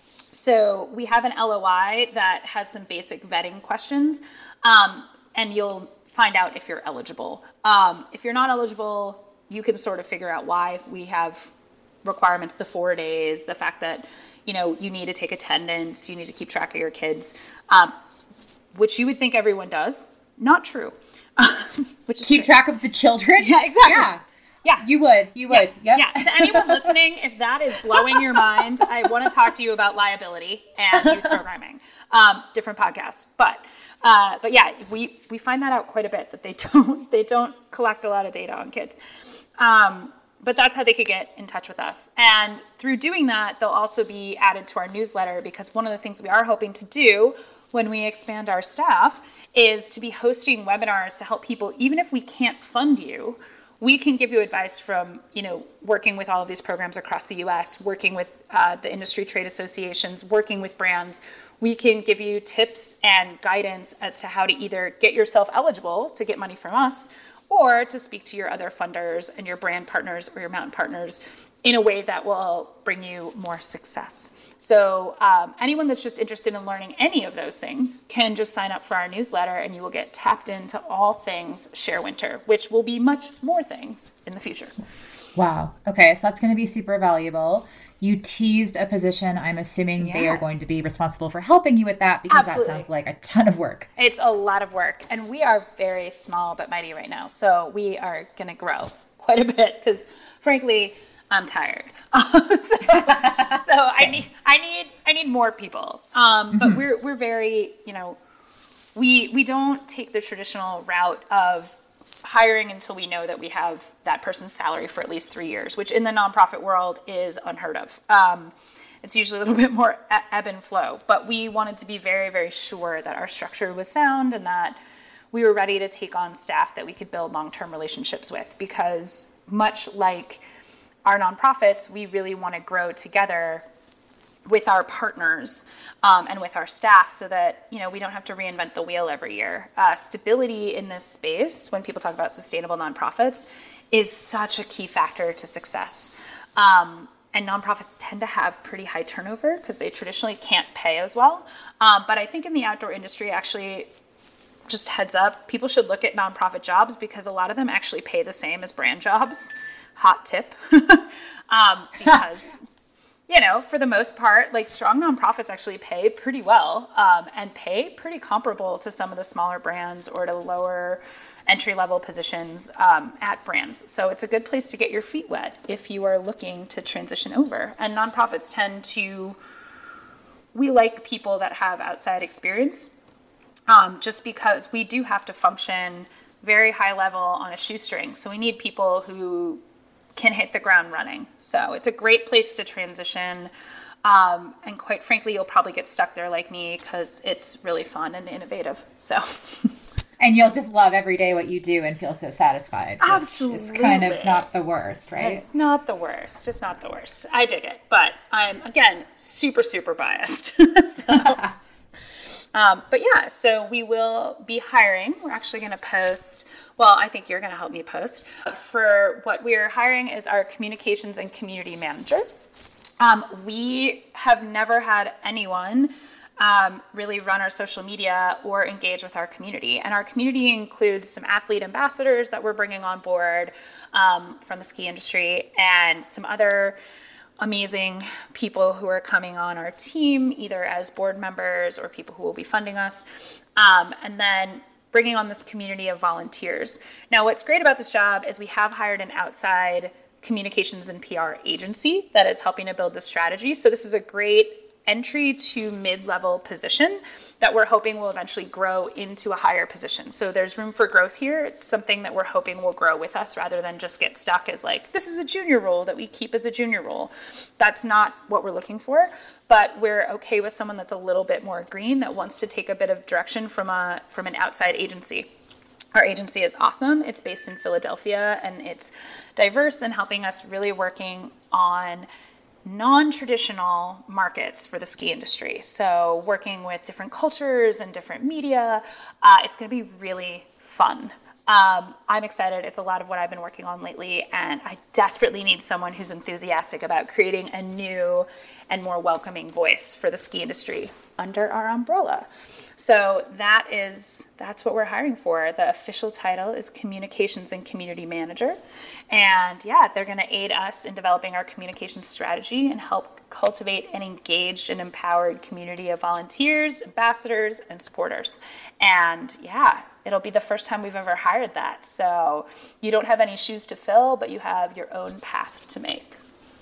So we have an L O I that has some basic vetting questions, um, and you'll find out if you're eligible. Um, if you're not eligible, you can sort of figure out why. We have requirements, the four days, the fact that, you know, you need to take attendance, you need to keep track of your kids, um, which you would think everyone does. Not true. which is Keep true. track of the children? Yeah, exactly. Yeah. Yeah. You would. You would. Yeah. Yep. Yeah. To anyone listening, if that is blowing your mind, I want to talk to you about liability and youth programming. Um, different podcast. But uh, but yeah, we, we find that out quite a bit, that they don't they don't collect a lot of data on kids. Um, but that's how they could get in touch with us. And through doing that, they'll also be added to our newsletter, because one of the things we are hoping to do when we expand our staff is to be hosting webinars to help people, even if we can't fund you, we can give you advice from, you know, working with all of these programs across the U S, working with uh, the industry trade associations, working with brands. We can give you tips and guidance as to how to either get yourself eligible to get money from us, or to speak to your other funders and your brand partners or your mountain partners in a way that will bring you more success. So um, anyone that's just interested in learning any of those things can just sign up for our newsletter, and you will get tapped into all things ShareWinter, which will be much more things in the future. Wow. Okay, so that's going to be super valuable. You teased a position. I'm assuming yes. they are going to be responsible for helping you with that, because Absolutely. That sounds like a ton of work. It's a lot of work, and we are very small but mighty right now. So we are going to grow quite a bit because, frankly, I'm tired. so so I need I need I need more people. Um, but mm-hmm. we're we're very, you know, we we don't take the traditional route of hiring until we know that we have that person's salary for at least three years, which in the nonprofit world is unheard of. Um, it's usually a little bit more ebb and flow, but we wanted to be very, very sure that our structure was sound and that we were ready to take on staff that we could build long-term relationships with, because much like our nonprofits, we really want to grow together with our partners um, and with our staff, so that, you know, we don't have to reinvent the wheel every year. Uh, stability in this space, when people talk about sustainable nonprofits, is such a key factor to success. Um, and nonprofits tend to have pretty high turnover because they traditionally can't pay as well. Um, but I think in the outdoor industry, actually, just heads up, people should look at nonprofit jobs, because a lot of them actually pay the same as brand jobs. Hot tip. um, because... You know, for the most part, like, strong nonprofits actually pay pretty well um, and pay pretty comparable to some of the smaller brands or to lower entry-level positions um, at brands. So it's a good place to get your feet wet if you are looking to transition over. And nonprofits tend to, we like people that have outside experience um, just because we do have to function very high level on a shoestring. So we need people who can hit the ground running. So it's a great place to transition. Um, and quite frankly, you'll probably get stuck there like me because it's really fun and innovative. So, and you'll just love every day what you do and feel so satisfied. Absolutely. It's kind of not the worst, right? It's not the worst. It's not the worst. I dig it. But I'm, again, super, super biased. so, um, but yeah, so we will be hiring. We're actually going to post, well, I think you're going to help me post. For what we're hiring is our communications and community manager. Um, we have never had anyone um, really run our social media or engage with our community. And our community includes some athlete ambassadors that we're bringing on board um, from the ski industry and some other amazing people who are coming on our team, either as board members or people who will be funding us. Um, and then bringing on this community of volunteers. Now, what's great about this job is we have hired an outside communications and P R agency that is helping to build the strategy. So this is a great entry to mid-level position that we're hoping will eventually grow into a higher position. So there's room for growth here. It's something that we're hoping will grow with us rather than just get stuck as like, this is a junior role that we keep as a junior role. That's not what we're looking for, but we're okay with someone that's a little bit more green that wants to take a bit of direction from a from an outside agency. Our agency is awesome. It's based in Philadelphia, and it's diverse and helping us really working on non-traditional markets for the ski industry. So working with different cultures and different media, uh, it's going to be really fun. Um, I'm excited. It's a lot of what I've been working on lately, and I desperately need someone who's enthusiastic about creating a new and more welcoming voice for the ski industry under our umbrella. So that is, that's what we're hiring for. The official title is Communications and Community Manager. And yeah, they're going to aid us in developing our communications strategy and help cultivate an engaged and empowered community of volunteers, ambassadors, and supporters. And yeah, it'll be the first time we've ever hired that. So you don't have any shoes to fill, but you have your own path to make.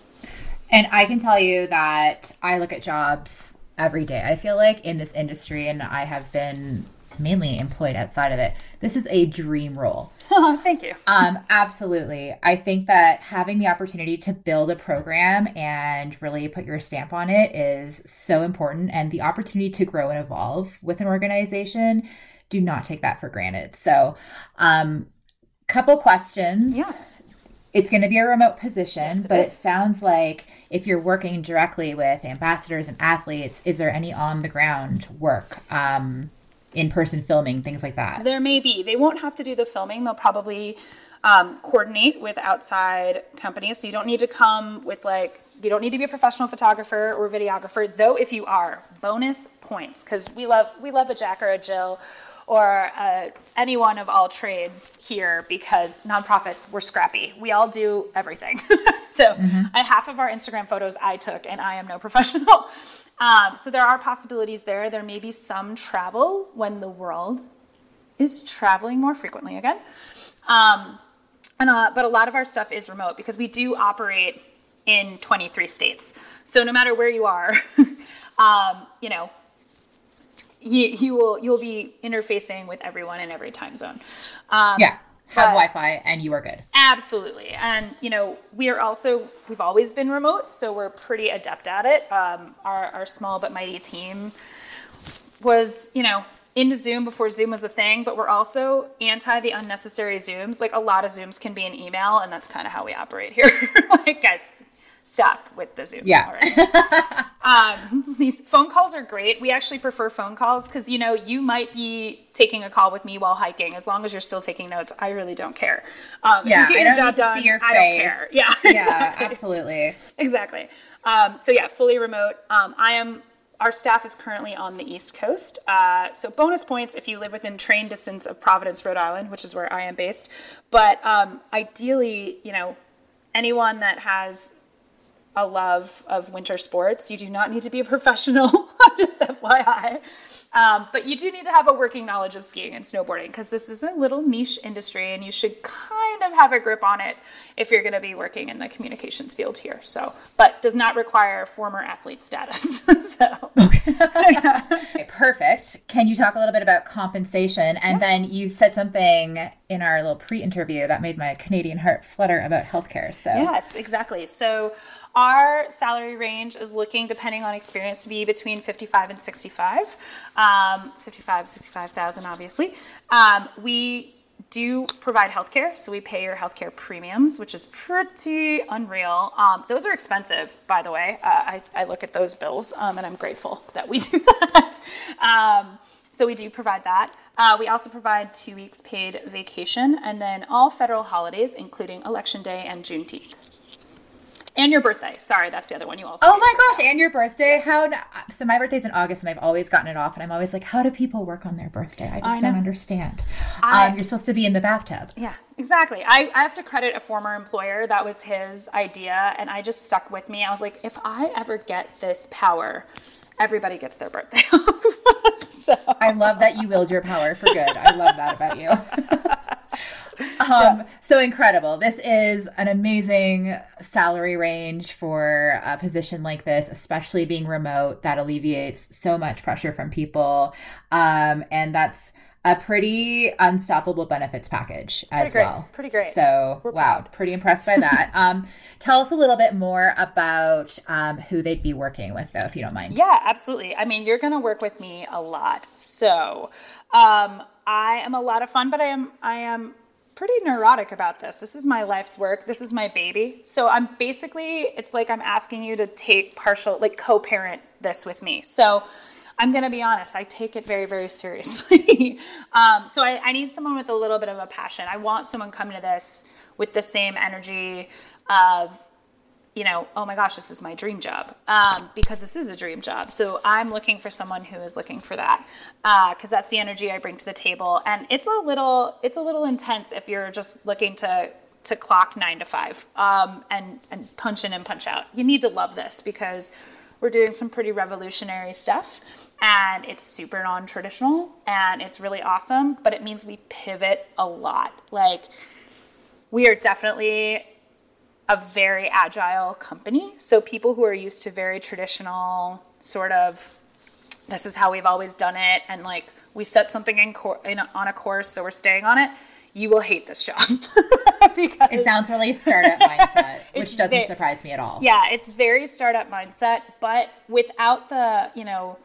And I can tell you that I look at jobs every day, I feel like, in this industry, and I have been mainly employed outside of it. This is a dream role. Oh, thank you. Um, absolutely. I think that having the opportunity to build a program and really put your stamp on it is so important. And the opportunity to grow and evolve with an organization, do not take that for granted. So, um, couple questions. Yes. It's going to be a remote position, yes, it but is. It sounds like if you're working directly with ambassadors and athletes, is there any on-the-ground work, um, in-person filming, things like that? There may be. They won't have to do the filming. They'll probably um, coordinate with outside companies. So you don't need to come with like, you don't need to be a professional photographer or videographer, though if you are, bonus points, because we love, we love a Jack or a Jill or uh, anyone of all trades here, because nonprofits, we're scrappy. We all do everything. so mm-hmm. I, half of our Instagram photos I took, and I am no professional. Um, so there are possibilities there. There may be some travel when the world is traveling more frequently again. Um, and uh, but a lot of our stuff is remote because we do operate in twenty-three states. So no matter where you are, um, you know, You, you will you'll be interfacing with everyone in every time zone. Um, yeah, have Wi-Fi and you are good. Absolutely. And, you know, we are also, we've always been remote, so we're pretty adept at it. Um, our, our small but mighty team was, you know, into Zoom before Zoom was a thing, but we're also anti the unnecessary Zooms. Like, a lot of Zooms can be an email, and that's kind of how we operate here. Like, guys, stop with the Zooms. Yeah. um, these phone calls are great. We actually prefer phone calls because, you know, you might be taking a call with me while hiking. As long as you're still taking notes, I really don't care. Um, yeah, if you get I your don't job need to done, see your I face. don't care. Yeah, yeah, exactly. absolutely. Exactly. Um, so yeah, fully remote. Um, I am. Our staff is currently on the East Coast. Uh, so bonus points if you live within train distance of Providence, Rhode Island, which is where I am based. But um, ideally, you know, anyone that has a love of winter sports, you do not need to be a professional, just F Y I. Um, but you do need to have a working knowledge of skiing and snowboarding because this is a little niche industry and you should kind kind of have a grip on it if you're going to be working in the communications field here. So, but does not require former athlete status. so, okay. Okay, perfect. Can you talk a little bit about compensation? And yeah. then you said something in our little pre-interview that made my Canadian heart flutter about healthcare. So yes, exactly. So our salary range is looking, depending on experience, to be between fifty-five and sixty-five, um, fifty-five, sixty-five thousand, obviously. Um, we do provide healthcare, so we pay your healthcare premiums, which is pretty unreal. Um, those are expensive, by the way. Uh, I, I look at those bills, um, and I'm grateful that we do that. Um, so we do provide that. Uh, we also provide two weeks paid vacation, and then all federal holidays, including Election Day and Juneteenth. And your birthday. Sorry, that's the other one you also. Oh my gosh, and your birthday. How? So my birthday's in August, and I've always gotten it off, and I'm always like, how do people work on their birthday? I just I don't understand. I, um, you're supposed to be in the bathtub. Yeah, exactly. I, I have to credit a former employer. That was his idea, and I just stuck with me. I was like, if I ever get this power, everybody gets their birthday off. so. I love that you wield your power for good. I love that about you. Um, yeah. So incredible. This is an amazing salary range for a position like this, especially being remote. That alleviates so much pressure from people. Um, and that's a pretty unstoppable benefits package as pretty great. well. Pretty great. So, We're wow, proud. Pretty impressed by that. um, tell us a little bit more about um, who they'd be working with, though, if you don't mind. Yeah, absolutely. I mean, you're going to work with me a lot. So um, I am a lot of fun, but I am I am pretty neurotic about this. This is my life's work. This is my baby. So I'm basically, it's like I'm asking you to take partial, like co-parent this with me. So I'm going to be honest, I take it very, very seriously. um, so I, I need someone with a little bit of a passion. I want someone coming to this with the same energy of, you know, oh my gosh, this is my dream job, um, because this is a dream job. So I'm looking for someone who is looking for that, because uh, that's the energy I bring to the table. And it's a little, it's a little intense if you're just looking to to clock nine to five um, and and punch in and punch out. You need to love this because we're doing some pretty revolutionary stuff, and it's super non-traditional, and it's really awesome. But it means we pivot a lot. Like, we are definitely a very agile company. So people who are used to very traditional sort of, this is how we've always done it, and like we set something in, cor- in a, on a course, so we're staying on it, you will hate this job. because it sounds really startup mindset, which doesn't very, surprise me at all. Yeah, it's very startup mindset, but without the, you know,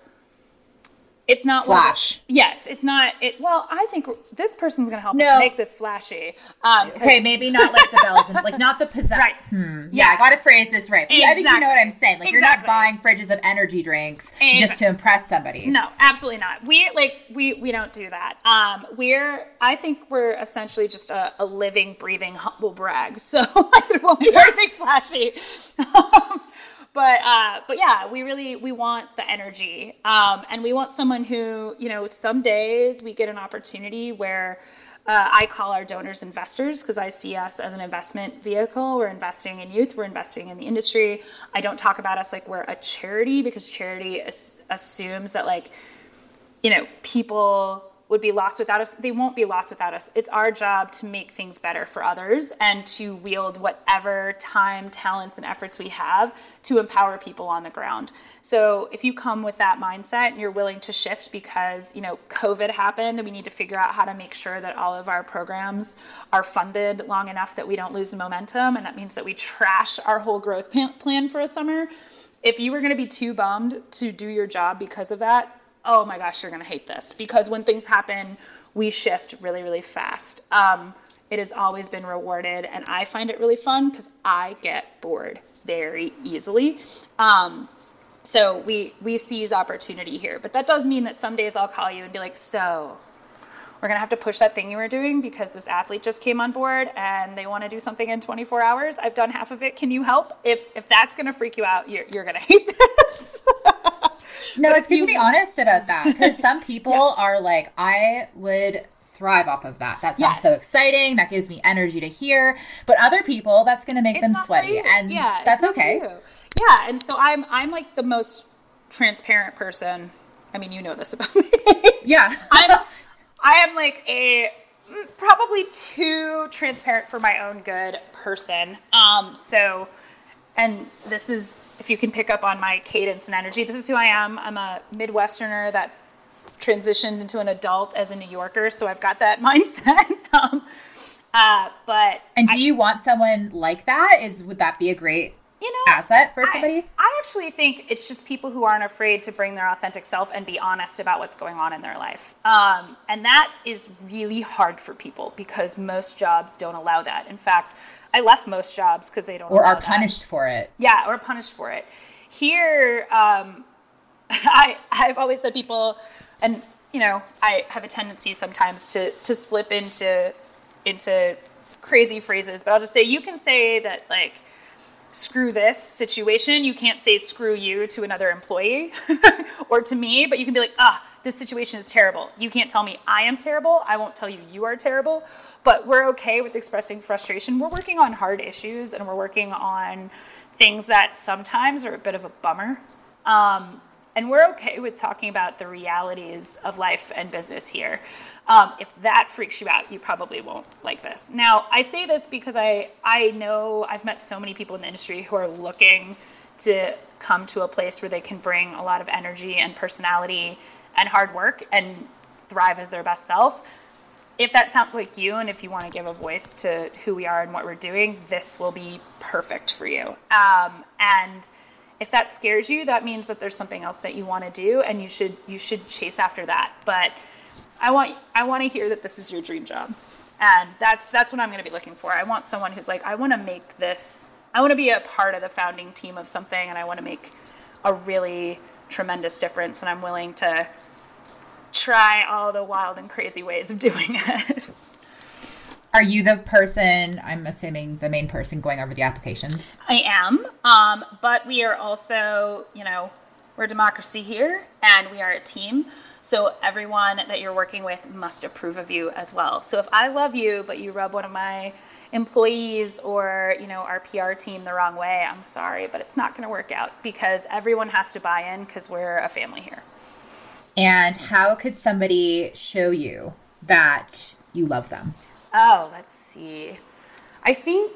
it's not flash. Like, yes, it's not. It well, I think this person's going to help no. us make this flashy. Um, okay, maybe not like the bells and like not the possess. Right. Hmm. Yeah, yeah, I got to phrase this right. Exactly. I think you know what I'm saying. Like, exactly. You're not buying fridges of energy drinks exactly. just to impress somebody. No, absolutely not. We like we we don't do that. Um, we're I think we're essentially just a, a living, breathing humble brag. So like, there won't be anything flashy. Um, But, uh, but yeah, we really, we want the energy. Um, and we want someone who, you know, some days we get an opportunity where uh, I call our donors investors, because I see us as an investment vehicle. We're investing in youth. We're investing in the industry. I don't talk about us like we're a charity, because charity as- assumes that, like, you know, people would be lost without us. They won't be lost without us. It's our job to make things better for others and to wield whatever time, talents, and efforts we have to empower people on the ground. So if you come with that mindset and you're willing to shift because, you know, COVID happened and we need to figure out how to make sure that all of our programs are funded long enough that we don't lose momentum, and that means that we trash our whole growth plan for a summer. If you were going to be too bummed to do your job because of that, oh my gosh, you're going to hate this, because when things happen, we shift really, really fast. Um, it has always been rewarded, and I find it really fun because I get bored very easily. Um, so we, we seize opportunity here, but that does mean that some days I'll call you and be like, so we're going to have to push that thing you were doing because this athlete just came on board and they want to do something in twenty-four hours. I've done half of it. Can you help? If, if that's going to freak you out, you're, you're going to hate this. No, it's good to be honest about that, because some people yeah. are like, I would thrive off of that. That sounds yes. so exciting. That gives me energy to hear. But other people, that's going to make it's them sweaty, and yeah, that's okay. Yeah, and so I'm I'm like the most transparent person. I mean, you know this about me. Yeah, I'm I am like a probably too transparent for my own good person. Um, so, and this is, if you can pick up on my cadence and energy, this is who I am. I'm a Midwesterner that transitioned into an adult as a New Yorker, so I've got that mindset. um, uh, but and do I, you want someone like that? Is would that be a great you know asset for somebody? I, I actually think it's just people who aren't afraid to bring their authentic self and be honest about what's going on in their life. Um, and that is really hard for people because most jobs don't allow that. In fact, I left most jobs because they don't or allow are punished that. for it. Yeah, or punished for it. Here, um, I I've always said people, and you know, I have a tendency sometimes to to slip into into crazy phrases, but I'll just say you can say that like screw this situation. You can't say screw you to another employee or to me, but you can be like, ah, this situation is terrible. You can't tell me I am terrible. I won't tell you you are terrible, but we're okay with expressing frustration. We're working on hard issues and we're working on things that sometimes are a bit of a bummer. Um, and we're okay with talking about the realities of life and business here. Um, if that freaks you out, you probably won't like this. Now, I say this because I, I know I've met so many people in the industry who are looking to come to a place where they can bring a lot of energy and personality and hard work and thrive as their best self. If that sounds like you, and if you want to give a voice to who we are and what we're doing, this will be perfect for you. Um, and if that scares you, that means that there's something else that you want to do, and you should you should chase after that. But I want I want to hear that this is your dream job, and that's that's what I'm going to be looking for. I want someone who's like, I want to make this. I want to be a part of the founding team of something, and I want to make a really tremendous difference, and I'm willing to try all the wild and crazy ways of doing it. Are you the person, I'm assuming the main person going over the applications? I am, um, but we are also, you know, we're a democracy here, and we are a team. So everyone that you're working with must approve of you as well. So if I love you, but you rub one of my employees or, you know, our P R team the wrong way, I'm sorry, but it's not going to work out because everyone has to buy in because we're a family here. And how could somebody show you that you love them? Oh, let's see. I think,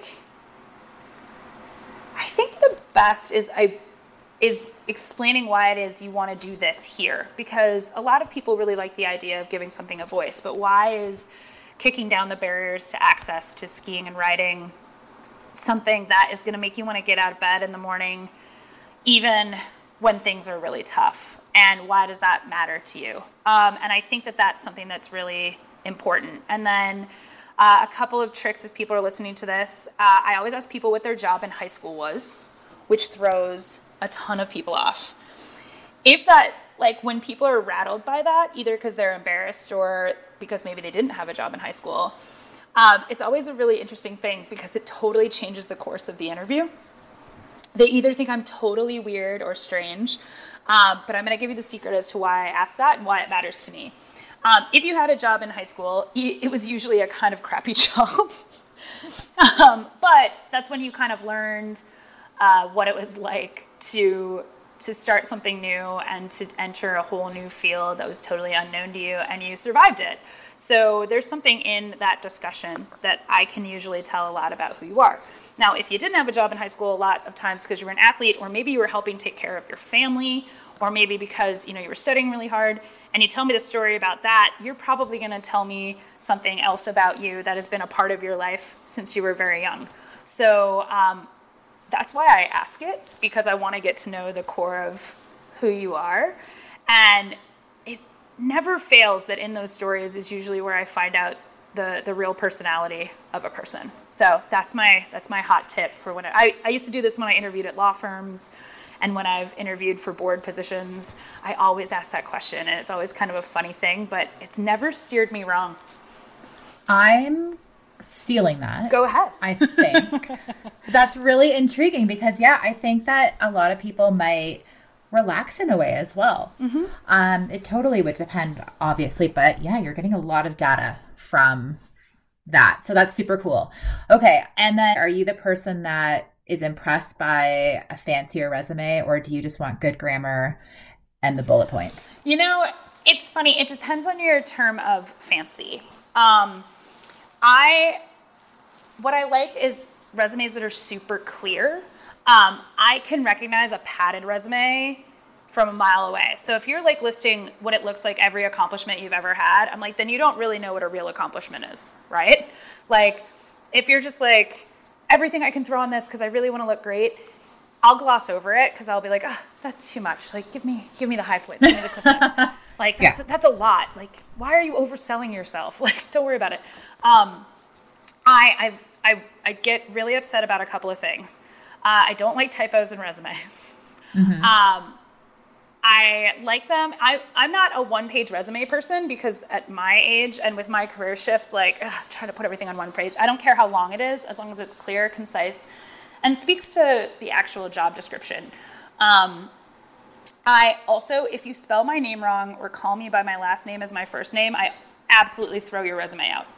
I think the best is I is explaining why it is you want to do this here, because a lot of people really like the idea of giving something a voice, but why is kicking down the barriers to access to skiing and riding something that is going to make you want to get out of bed in the morning, even when things are really tough? And why does that matter to you? Um, and I think that that's something that's really important. And then uh, a couple of tricks if people are listening to this. Uh, I always ask people what their job in high school was, which throws a ton of people off. If that, like when people are rattled by that, either because they're embarrassed or because maybe they didn't have a job in high school, um, it's always a really interesting thing because it totally changes the course of the interview. They either think I'm totally weird or strange, um, but I'm going to give you the secret as to why I asked that and why it matters to me. Um, if you had a job in high school, it was usually a kind of crappy job. um, but that's when you kind of learned uh, what it was like to to start something new and to enter a whole new field that was totally unknown to you, and you survived it. So there's something in that discussion that I can usually tell a lot about who you are. Now, if you didn't have a job in high school, a lot of times because you were an athlete, or maybe you were helping take care of your family, or maybe because, you know, you were studying really hard, and you tell me the story about that, you're probably going to tell me something else about you that has been a part of your life since you were very young. So um, that's why I ask it, because I want to get to know the core of who you are. And it never fails that in those stories is usually where I find out the, the real personality of a person. So that's my that's my hot tip for when I, I, I used to do this when I interviewed at law firms. And when I've interviewed for board positions, I always ask that question. And it's always kind of a funny thing, but it's never steered me wrong. I'm stealing that. Go ahead. I think. That's really intriguing because, yeah, I think that a lot of people might relax in a way as well. Mm-hmm. Um, it totally would depend, obviously. But, yeah, you're getting a lot of data from that. So that's super cool. Okay. And then are you the person that is impressed by a fancier resume, or do you just want good grammar and the bullet points? You know, it's funny. It depends on your term of fancy. Um, I, what I like is resumes that are super clear. Um, I can recognize a padded resume from a mile away. So if you're like listing what it looks like every accomplishment you've ever had, I'm like, then you don't really know what a real accomplishment is, right? Like if you're just like, everything I can throw on this because I really want to look great, I'll gloss over it because I'll be like, oh, that's too much. Like give me, give me the high points, give me the cliff notes. Like that's, yeah. that's a lot. Like why are you overselling yourself? Like don't worry about it. Um, I, I, I, I get really upset about a couple of things. Uh, I don't like typos in resumes. Mm-hmm. Um, I like them. I, I'm not a one-page resume person because at my age and with my career shifts, like ugh, trying to put everything on one page. I don't care how long it is, as long as it's clear, concise, and speaks to the actual job description. Um, I also, if you spell my name wrong or call me by my last name as my first name, I absolutely throw your resume out.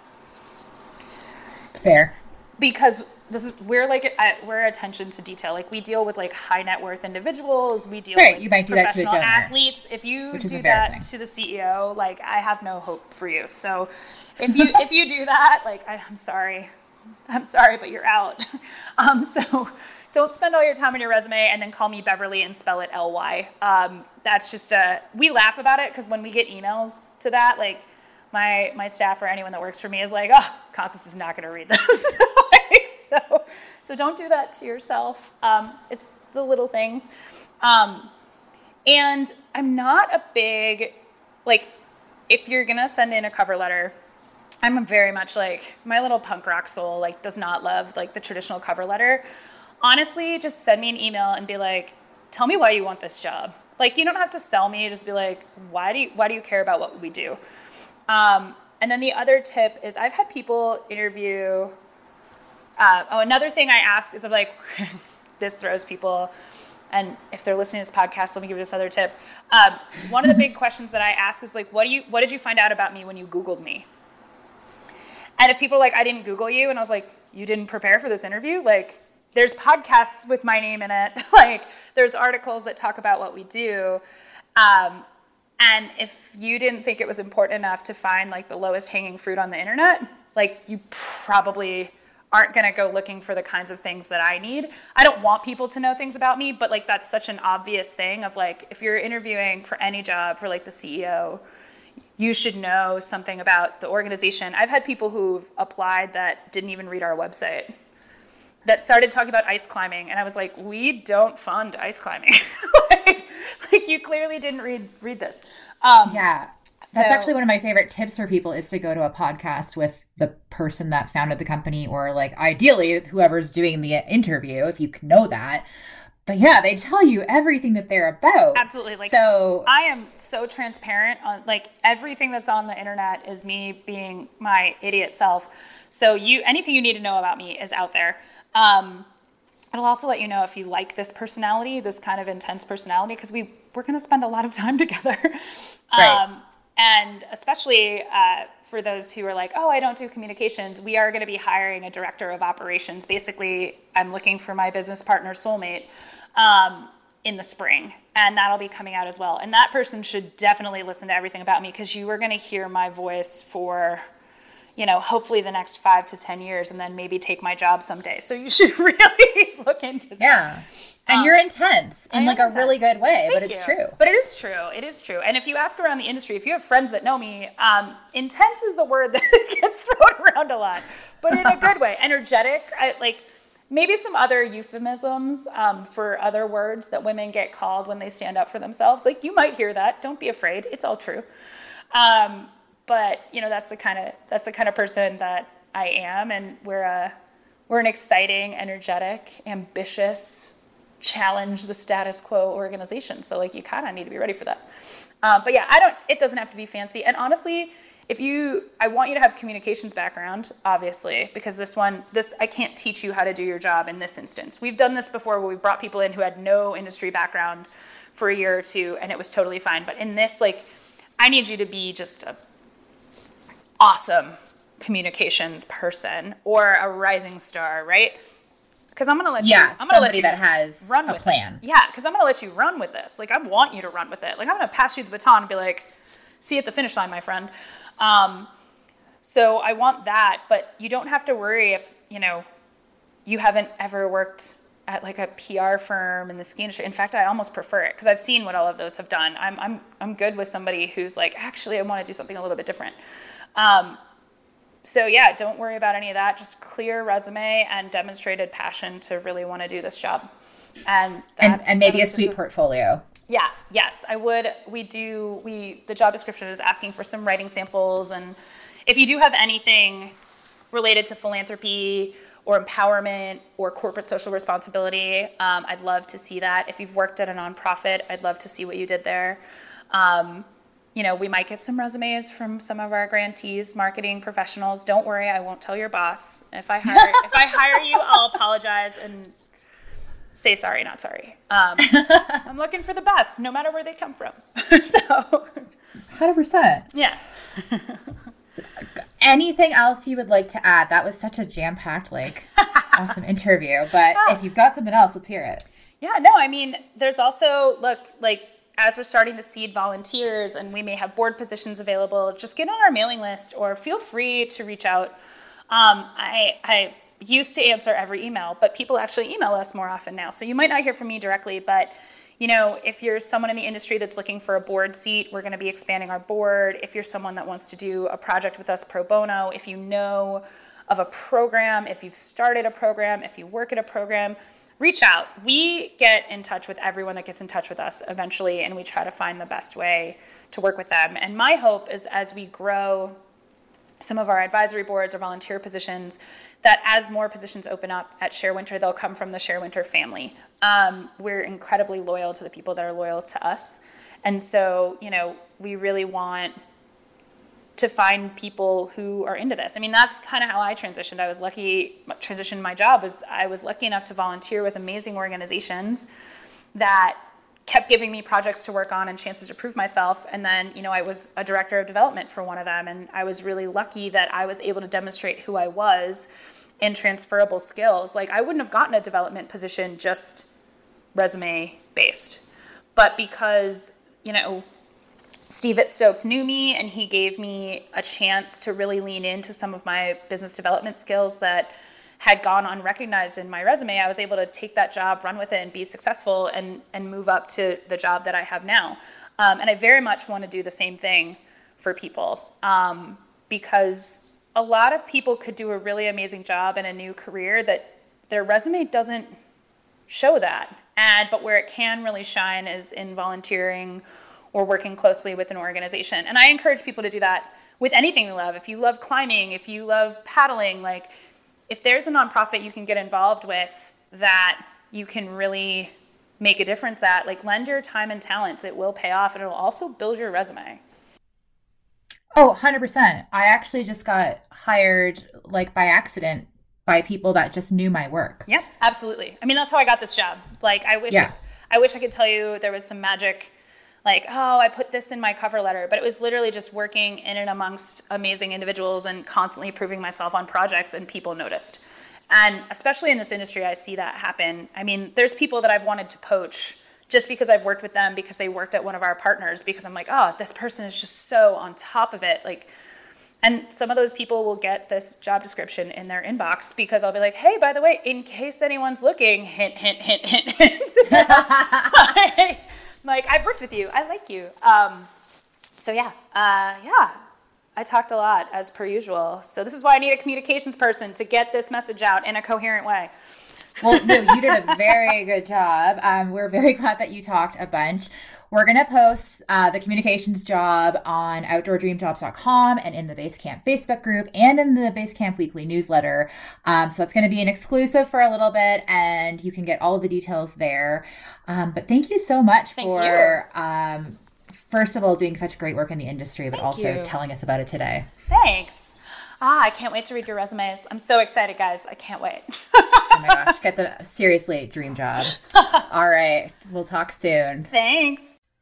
Fair. Because this is we're like we're attention to detail. Like we deal with like high net worth individuals. We deal right, with you might do that to a donor, athletes. If you do that to the C E O, like I have no hope for you. So if you if you do that, like I, I'm sorry, I'm sorry, but you're out. Um, so don't spend all your time on your resume and then call me Beverly and spell it L Y. Um, that's just a we laugh about it because when we get emails to that, like my my staff or anyone that works for me is like, oh, Constance is not going to read this. So, so don't do that to yourself. Um, it's the little things. Um, and I'm not a big, like, if you're going to send in a cover letter, I'm very much like, my little punk rock soul, like, does not love, like, the traditional cover letter. Honestly, just send me an email and be like, tell me why you want this job. Like, you don't have to sell me. Just be like, why do you, why do you care about what we do? Um, and then the other tip is I've had people interview... Uh, oh, another thing I ask is I'm like, this throws people, and if they're listening to this podcast, let me give you this other tip. Um, one of the big questions that I ask is like, what do you, what did you find out about me when you Googled me? And if people are like, I didn't Google you, and I was like, you didn't prepare for this interview? Like, there's podcasts with my name in it. Like, there's articles that talk about what we do. Um, and if you didn't think it was important enough to find like the lowest hanging fruit on the internet, like you probably aren't going to go looking for the kinds of things that I need. I don't want people to know things about me, but like that's such an obvious thing of like, if you're interviewing for any job for like the C E O, you should know something about the organization. I've had people who've applied that didn't even read our website, that started talking about ice climbing. And I was like, we don't fund ice climbing. like, like you clearly didn't read, read this. Um, yeah. That's so, actually one of my favorite tips for people is to go to a podcast with the person that founded the company, or like ideally whoever's doing the interview, if you can know that. But yeah, they tell you everything that they're about. Absolutely. Like, so I am so transparent on like everything that's on the internet is me being my idiot self. So you, anything you need to know about me is out there. Um, it'll also let you know if you like this personality, this kind of intense personality, because we we're going to spend a lot of time together. Right. Um, and especially uh, for those who are like, oh, I don't do communications, we are going to be hiring a director of operations. Basically, I'm looking for my business partner soulmate um, in the spring, and that'll be coming out as well. And that person should definitely listen to everything about me, because you are going to hear my voice for, you know, hopefully the next five to ten years, and then maybe take my job someday. So you should really look into that. Yeah. And um, you're intense in like a intense. really good way, Thank but it's you. true. But it is true. It is true. And if you ask around the industry, if you have friends that know me, um, intense is the word that gets thrown around a lot, but in a good way. Energetic, I, like maybe some other euphemisms um, for other words that women get called when they stand up for themselves. Like you might hear that. Don't be afraid. It's all true. Um, but you know, that's the kind of that's the kind of person that I am, and we're a we're an exciting, energetic, ambitious, challenge the status quo organization. So like you kind of need to be ready for that. Um, but yeah, I don't, it doesn't have to be fancy. And honestly, if you, I want you to have communications background, obviously, because this one, this, I can't teach you how to do your job in this instance. We've done this before where we brought people in who had no industry background for a year or two, and it was totally fine. But in this, like, I need you to be just a awesome communications person or a rising star, right? Because I'm going to let yeah, you, I'm going to let you that has run a with plan. This. Yeah, because I'm going to let you run with this. Like, I want you to run with it. Like, I'm going to pass you the baton and be like, see you at the finish line, my friend. Um, So I want that, but you don't have to worry if, you know, you haven't ever worked at like a P R firm in the ski industry. In fact, I almost prefer it because I've seen what all of those have done. I'm I'm I'm good with somebody who's like, actually, I want to do something a little bit different. Um, so yeah, don't worry about any of that. Just clear resume and demonstrated passion to really want to do this job. And that, and, and maybe a sweet portfolio. Yeah, yes, I would. We do, we, the job description is asking for some writing samples. And if you do have anything related to philanthropy or empowerment or corporate social responsibility, um, I'd love to see that. If you've worked at a nonprofit, I'd love to see what you did there. Um, you know, we might get some resumes from some of our grantees, marketing professionals. Don't worry, I won't tell your boss. If I hire, if I hire you, I'll apologize and say sorry, not sorry. Um, I'm looking for the best, no matter where they come from. So, one hundred percent. Yeah. Anything else you would like to add? That was such a jam-packed, like, awesome interview. But oh. if you've got something else, let's hear it. Yeah, no, I mean, there's also, look, like, as we're starting to seed volunteers and we may have board positions available, just get on our mailing list or feel free to reach out. Um, I, I used to answer every email, but people actually email us more often now. So you might not hear from me directly, but you know, if you're someone in the industry that's looking for a board seat, we're going to be expanding our board. If you're someone that wants to do a project with us pro bono, if you know of a program, if you've started a program, if you work at a program, reach out. We get in touch with everyone that gets in touch with us eventually, and we try to find the best way to work with them. And my hope is as we grow some of our advisory boards or volunteer positions, that as more positions open up at Share Winter, they'll come from the Share Winter family. Um, we're incredibly loyal to the people that are loyal to us. And so, you know, we really want to find people who are into this. I mean, that's kind of how I transitioned. I was lucky, transitioned my job was I was lucky enough to volunteer with amazing organizations that kept giving me projects to work on and chances to prove myself. And then, you know, I was a director of development for one of them. And I was really lucky that I was able to demonstrate who I was in transferable skills. Like, I wouldn't have gotten a development position just resume based. But because, you know, Steve at Stoked knew me and he gave me a chance to really lean into some of my business development skills that had gone unrecognized in my resume, I was able to take that job, run with it, and be successful and, and move up to the job that I have now. Um, and I very much want to do the same thing for people um, because a lot of people could do a really amazing job in a new career that their resume doesn't show that. And but where it can really shine is in volunteering or working closely with an organization. And I encourage people to do that with anything they love. If you love climbing, if you love paddling, like if there's a nonprofit you can get involved with that you can really make a difference at, like lend your time and talents. It will pay off and it'll also build your resume. Oh, one hundred percent. I actually just got hired like by accident by people that just knew my work. Yep, absolutely. I mean, that's how I got this job. Like I wish, yeah. I wish I could tell you there was some magic like, oh, I put this in my cover letter, but it was literally just working in and amongst amazing individuals and constantly proving myself on projects, and people noticed. And especially in this industry, I see that happen. I mean, there's people that I've wanted to poach just because I've worked with them, because they worked at one of our partners, because I'm like, oh, this person is just so on top of it. Like, and some of those people will get this job description in their inbox because I'll be like, hey, by the way, in case anyone's looking, hint, hint, hint, hint, hint. like, like, I've worked with you. I like you. Um, so yeah, uh, yeah, I talked a lot as per usual. So this is why I need a communications person to get this message out in a coherent way. Well, no, you did a very good job. Um, we're very glad that you talked a bunch. We're going to post uh, the communications job on outdoor dream jobs dot com and in the Basecamp Facebook group and in the Basecamp weekly newsletter. Um, so it's going to be an exclusive for a little bit, and you can get all of the details there. Um, but thank you so much thank for, um, first of all, doing such great work in the industry, but thank also you. telling us about it today. Thanks. Ah, I can't wait to read your resumes. I'm so excited, guys. I can't wait. Oh my gosh, get the seriously dream job. All right, we'll talk soon. Thanks.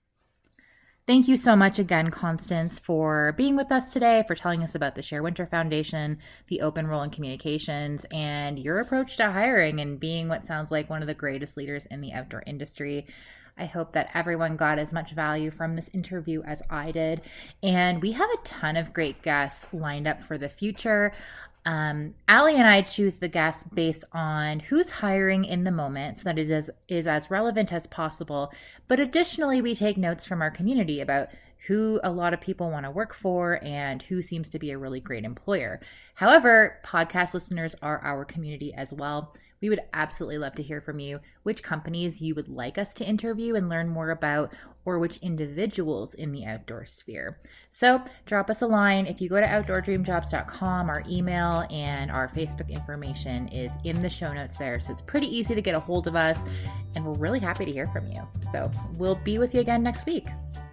Thank you so much again, Constance, for being with us today, for telling us about the Share Winter Foundation, the open role in communications, and your approach to hiring and being what sounds like one of the greatest leaders in the outdoor industry. I hope that everyone got as much value from this interview as I did. And we have a ton of great guests lined up for the future. Um, Allie and I choose the guests based on who's hiring in the moment so that it is, is as relevant as possible. But additionally, we take notes from our community about who a lot of people want to work for and who seems to be a really great employer. However, podcast listeners are our community as well. We would absolutely love to hear from you, which companies you would like us to interview and learn more about, or which individuals in the outdoor sphere. So drop us a line. If you go to outdoor dream jobs dot com, our email and our Facebook information is in the show notes there. So it's pretty easy to get a hold of us, and we're really happy to hear from you. So we'll be with you again next week.